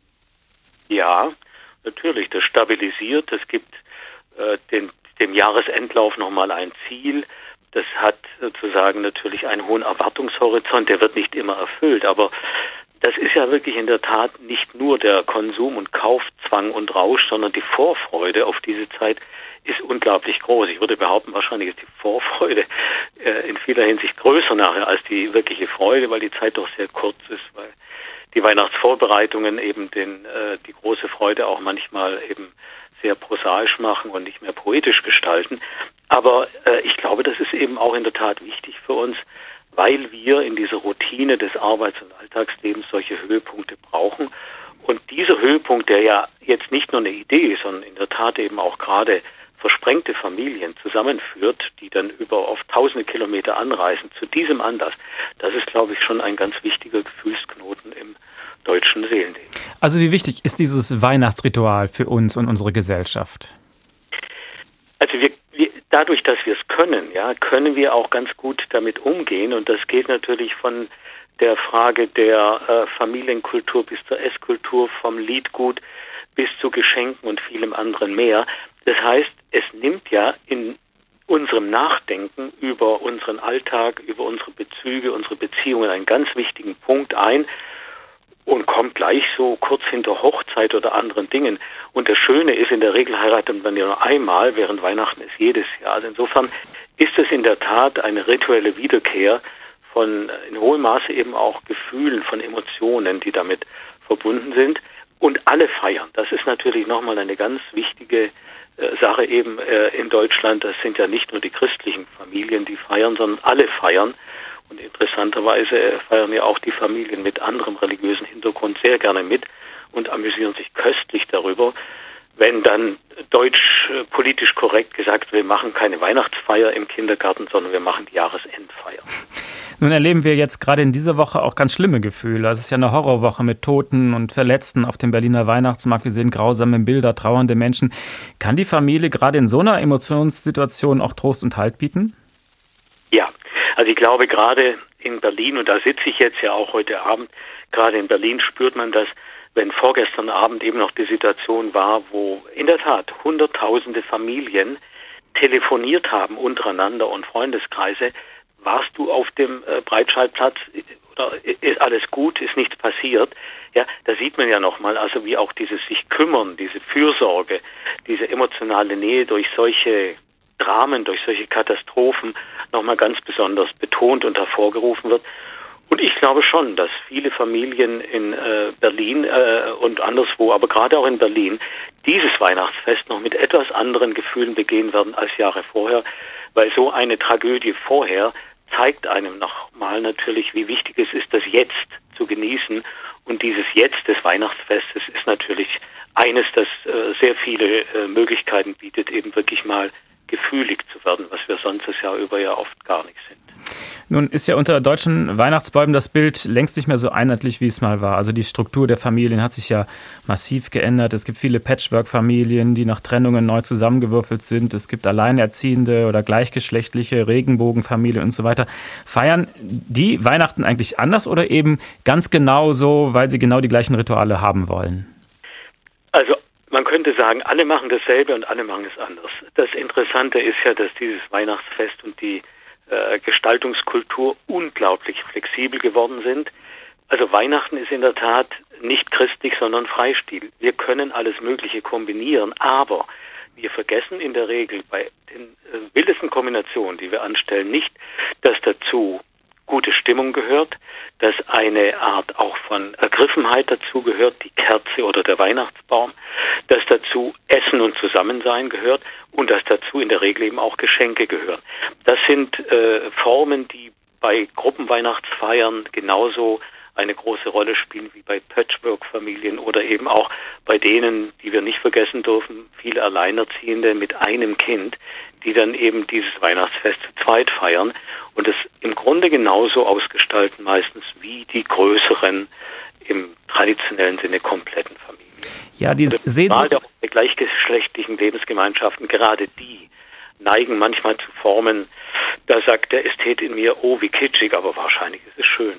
Ja, natürlich. Das stabilisiert. Das gibt dem Jahresendlauf nochmal ein Ziel. Das hat sozusagen natürlich einen hohen Erwartungshorizont. Der wird nicht immer erfüllt. Aber das ist ja wirklich in der Tat nicht nur der Konsum- und Kaufzwang und Rausch, sondern die Vorfreude auf diese Zeit ist unglaublich groß. Ich würde behaupten, wahrscheinlich ist die Vorfreude in vieler Hinsicht größer nachher als die wirkliche Freude, weil die Zeit doch sehr kurz ist, weil die Weihnachtsvorbereitungen eben die große Freude auch manchmal eben sehr prosaisch machen und nicht mehr poetisch gestalten. Aber ich glaube, das ist eben auch in der Tat wichtig für uns, weil wir in dieser Routine des Arbeits- und Alltagslebens solche Höhepunkte brauchen. Und dieser Höhepunkt, der ja jetzt nicht nur eine Idee ist, sondern in der Tat eben auch gerade versprengte Familien zusammenführt, die dann über oft tausende Kilometer anreisen zu diesem Anlass, das ist, glaube ich, schon ein ganz wichtiger Gefühlsknoten im deutschen Seelenleben. Also wie wichtig ist dieses Weihnachtsritual für uns und unsere Gesellschaft? Also dadurch, dass wir es können, können wir auch ganz gut damit umgehen und das geht natürlich von der Frage der Familienkultur bis zur Esskultur, vom Liedgut bis zu Geschenken und vielem anderen mehr. Das heißt, es nimmt ja in unserem Nachdenken über unseren Alltag, über unsere Bezüge, unsere Beziehungen einen ganz wichtigen Punkt ein und kommt gleich so kurz hinter Hochzeit oder anderen Dingen. Und das Schöne ist, in der Regel heiratet man ja nur einmal, während Weihnachten ist jedes Jahr. Also insofern ist es in der Tat eine rituelle Wiederkehr in hohem Maße eben auch Gefühlen, von Emotionen, die damit verbunden sind. Und alle feiern. Das ist natürlich nochmal eine ganz wichtige Sache eben in Deutschland. Das sind ja nicht nur die christlichen Familien, die feiern, sondern alle feiern. Und interessanterweise feiern ja auch die Familien mit anderem religiösen Hintergrund sehr gerne mit und amüsieren sich köstlich darüber, wenn dann deutsch politisch korrekt gesagt wird, wir machen keine Weihnachtsfeier im Kindergarten, sondern wir machen die Jahresendfeier. Nun erleben wir jetzt gerade in dieser Woche auch ganz schlimme Gefühle. Es ist ja eine Horrorwoche mit Toten und Verletzten auf dem Berliner Weihnachtsmarkt. Wir sehen grausame Bilder, trauernde Menschen. Kann die Familie gerade in so einer Emotionssituation auch Trost und Halt bieten? Ja, also ich glaube gerade in Berlin, und da sitze ich jetzt ja auch heute Abend, gerade in Berlin spürt man das, wenn vorgestern Abend eben noch die Situation war, wo in der Tat hunderttausende Familien telefoniert haben untereinander und Freundeskreise. Warst du auf dem Breitscheidplatz oder ist alles gut, ist nichts passiert? Ja, da sieht man ja nochmal, also wie auch dieses sich kümmern, diese Fürsorge, diese emotionale Nähe durch solche Dramen, durch solche Katastrophen nochmal ganz besonders betont und hervorgerufen wird. Und ich glaube schon, dass viele Familien in Berlin und anderswo, aber gerade auch in Berlin, dieses Weihnachtsfest noch mit etwas anderen Gefühlen begehen werden als Jahre vorher, weil so eine Tragödie vorher zeigt einem nochmal natürlich, wie wichtig es ist, das Jetzt zu genießen. Und dieses Jetzt des Weihnachtsfestes ist natürlich eines, das sehr viele Möglichkeiten bietet, eben wirklich mal gefühlig zu werden, was wir sonst das Jahr über ja oft gar nicht sind. Nun ist ja unter deutschen Weihnachtsbäumen das Bild längst nicht mehr so einheitlich, wie es mal war. Also die Struktur der Familien hat sich ja massiv geändert. Es gibt viele Patchwork-Familien, die nach Trennungen neu zusammengewürfelt sind. Es gibt alleinerziehende oder gleichgeschlechtliche Regenbogenfamilien und so weiter. Feiern die Weihnachten eigentlich anders oder eben ganz genau so, weil sie genau die gleichen Rituale haben wollen? Also man könnte sagen, alle machen dasselbe und alle machen es anders. Das Interessante ist ja, dass dieses Weihnachtsfest und die Gestaltungskultur unglaublich flexibel geworden sind. Also Weihnachten ist in der Tat nicht christlich, sondern Freistil. Wir können alles Mögliche kombinieren, aber wir vergessen in der Regel bei den wildesten Kombinationen, die wir anstellen, nicht, dass dazu gute Stimmung gehört, dass eine Art auch von Ergriffenheit dazu gehört, die Kerze oder der Weihnachtsbaum, dass dazu Essen und Zusammensein gehört und dass dazu in der Regel eben auch Geschenke gehören. Das sind Formen, die bei Gruppenweihnachtsfeiern genauso eine große Rolle spielen wie bei Patchwork-Familien oder eben auch bei denen, die wir nicht vergessen dürfen, viele Alleinerziehende mit einem Kind, die dann eben dieses Weihnachtsfest zu zweit feiern und es im Grunde genauso ausgestalten meistens wie die größeren, im traditionellen Sinne kompletten Familien. Ja, die Sehnsucht gerade auch der gleichgeschlechtlichen Lebensgemeinschaften, gerade die neigen manchmal zu Formen, da sagt der Ästhet in mir, oh, wie kitschig, aber wahrscheinlich ist es schön.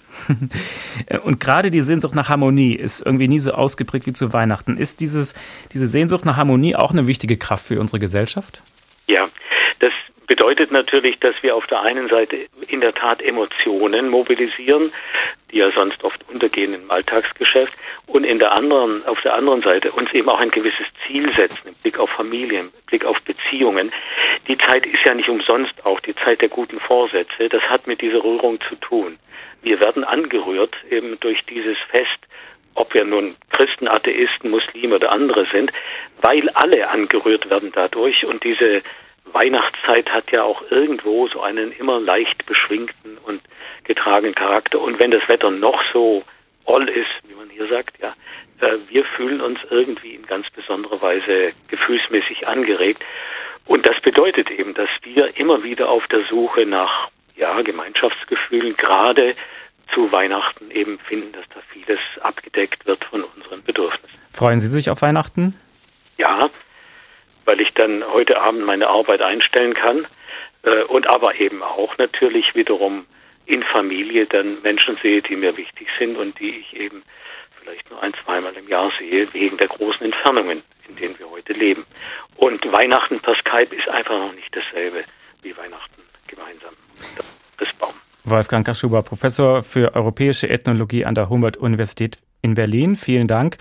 Und gerade die Sehnsucht nach Harmonie ist irgendwie nie so ausgeprägt wie zu Weihnachten. Ist diese Sehnsucht nach Harmonie auch eine wichtige Kraft für unsere Gesellschaft? Ja, das bedeutet natürlich, dass wir auf der einen Seite in der Tat Emotionen mobilisieren, die ja sonst oft untergehen im Alltagsgeschäft, und auf der anderen Seite uns eben auch ein gewisses Ziel setzen, im Blick auf Familie, im Blick auf Beziehungen. Die Zeit ist ja nicht umsonst auch die Zeit der guten Vorsätze. Das hat mit dieser Rührung zu tun. Wir werden angerührt eben durch dieses Fest, ob wir nun Christen, Atheisten, Muslime oder andere sind, weil alle angerührt werden dadurch, und diese Weihnachtszeit hat ja auch irgendwo so einen immer leicht beschwingten und getragenen Charakter. Und wenn das Wetter noch so oll ist, wie man hier sagt, ja, wir fühlen uns irgendwie in ganz besonderer Weise gefühlsmäßig angeregt. Und das bedeutet eben, dass wir immer wieder auf der Suche nach Gemeinschaftsgefühlen, gerade zu Weihnachten eben finden, dass da vieles abgedeckt wird von unseren Bedürfnissen. Freuen Sie sich auf Weihnachten? Ja, weil ich dann heute Abend meine Arbeit einstellen kann und aber eben auch natürlich wiederum in Familie dann Menschen sehe, die mir wichtig sind und die ich eben vielleicht nur 1-2 Mal im Jahr sehe, wegen der großen Entfernungen, in denen wir heute leben. Und Weihnachten per Skype ist einfach noch nicht dasselbe wie Weihnachten gemeinsam. Das Baum. Wolfgang Kaschuber, Professor für Europäische Ethnologie an der Humboldt-Universität in Berlin. Vielen Dank.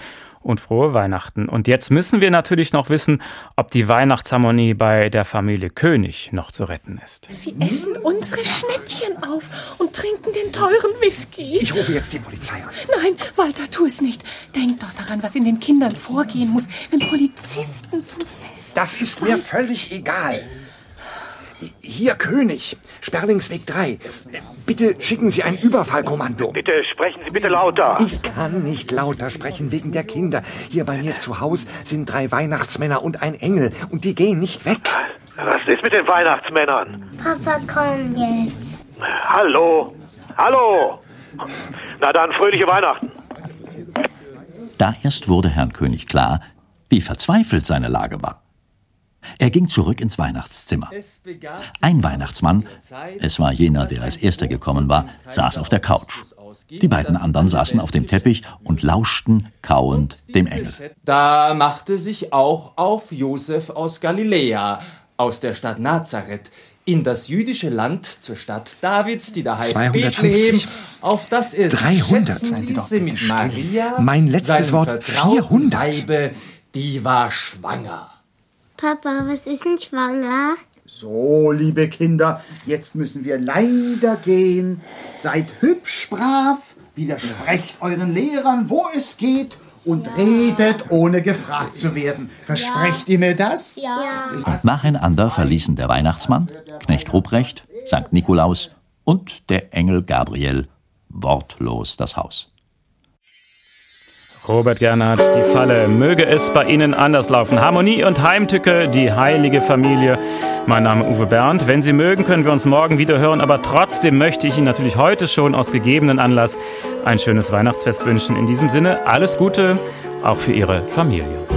und frohe Weihnachten. Und jetzt müssen wir natürlich noch wissen, ob die Weihnachtsharmonie bei der Familie König noch zu retten ist. Sie essen unsere Schnittchen auf und trinken den teuren Whisky. Ich rufe jetzt die Polizei an. Nein, Walter, tu es nicht. Denk doch daran, was in den Kindern vorgehen muss, wenn Polizisten zum Fest... Das ist mir völlig egal. Hier, König, Sperlingsweg 3. Bitte schicken Sie ein Überfallkommando. Bitte, sprechen Sie bitte lauter. Ich kann nicht lauter sprechen wegen der Kinder. Hier bei mir zu Hause sind 3 Weihnachtsmänner und ein Engel. Und die gehen nicht weg. Was ist mit den Weihnachtsmännern? Papa, komm jetzt. Hallo? Hallo? Na dann, fröhliche Weihnachten. Da erst wurde Herrn König klar, wie verzweifelt seine Lage war. Er ging zurück ins Weihnachtszimmer. Ein Weihnachtsmann, es war jener, der als erster gekommen war, saß auf der Couch. Die beiden anderen saßen auf dem Teppich und lauschten kauend dem Engel. Da machte sich auch auf Josef aus Galiläa, aus der Stadt Nazareth, in das jüdische Land, zur Stadt Davids, die da heißt 250. Bethlehem, auf das er 300, schätzen seien Sie doch ließe bitte mit still. Maria, Mein letztes seinem Wort, vertrauten 400. Weibe, die war schwanger. Papa, was ist denn schwanger? So, liebe Kinder, jetzt müssen wir leider gehen. Seid hübsch brav, widersprecht euren Lehrern, wo es geht, und redet, ohne gefragt zu werden. Versprecht ihr mir das? Ja. Und nacheinander verließen der Weihnachtsmann, Knecht Ruprecht, Sankt Nikolaus und der Engel Gabriel wortlos das Haus. Robert Gernhardt, die Falle. Möge es bei Ihnen anders laufen. Harmonie und Heimtücke, die heilige Familie. Mein Name Uwe Bernd. Wenn Sie mögen, können wir uns morgen wieder hören. Aber trotzdem möchte ich Ihnen natürlich heute schon aus gegebenen Anlass ein schönes Weihnachtsfest wünschen. In diesem Sinne, alles Gute, auch für Ihre Familie.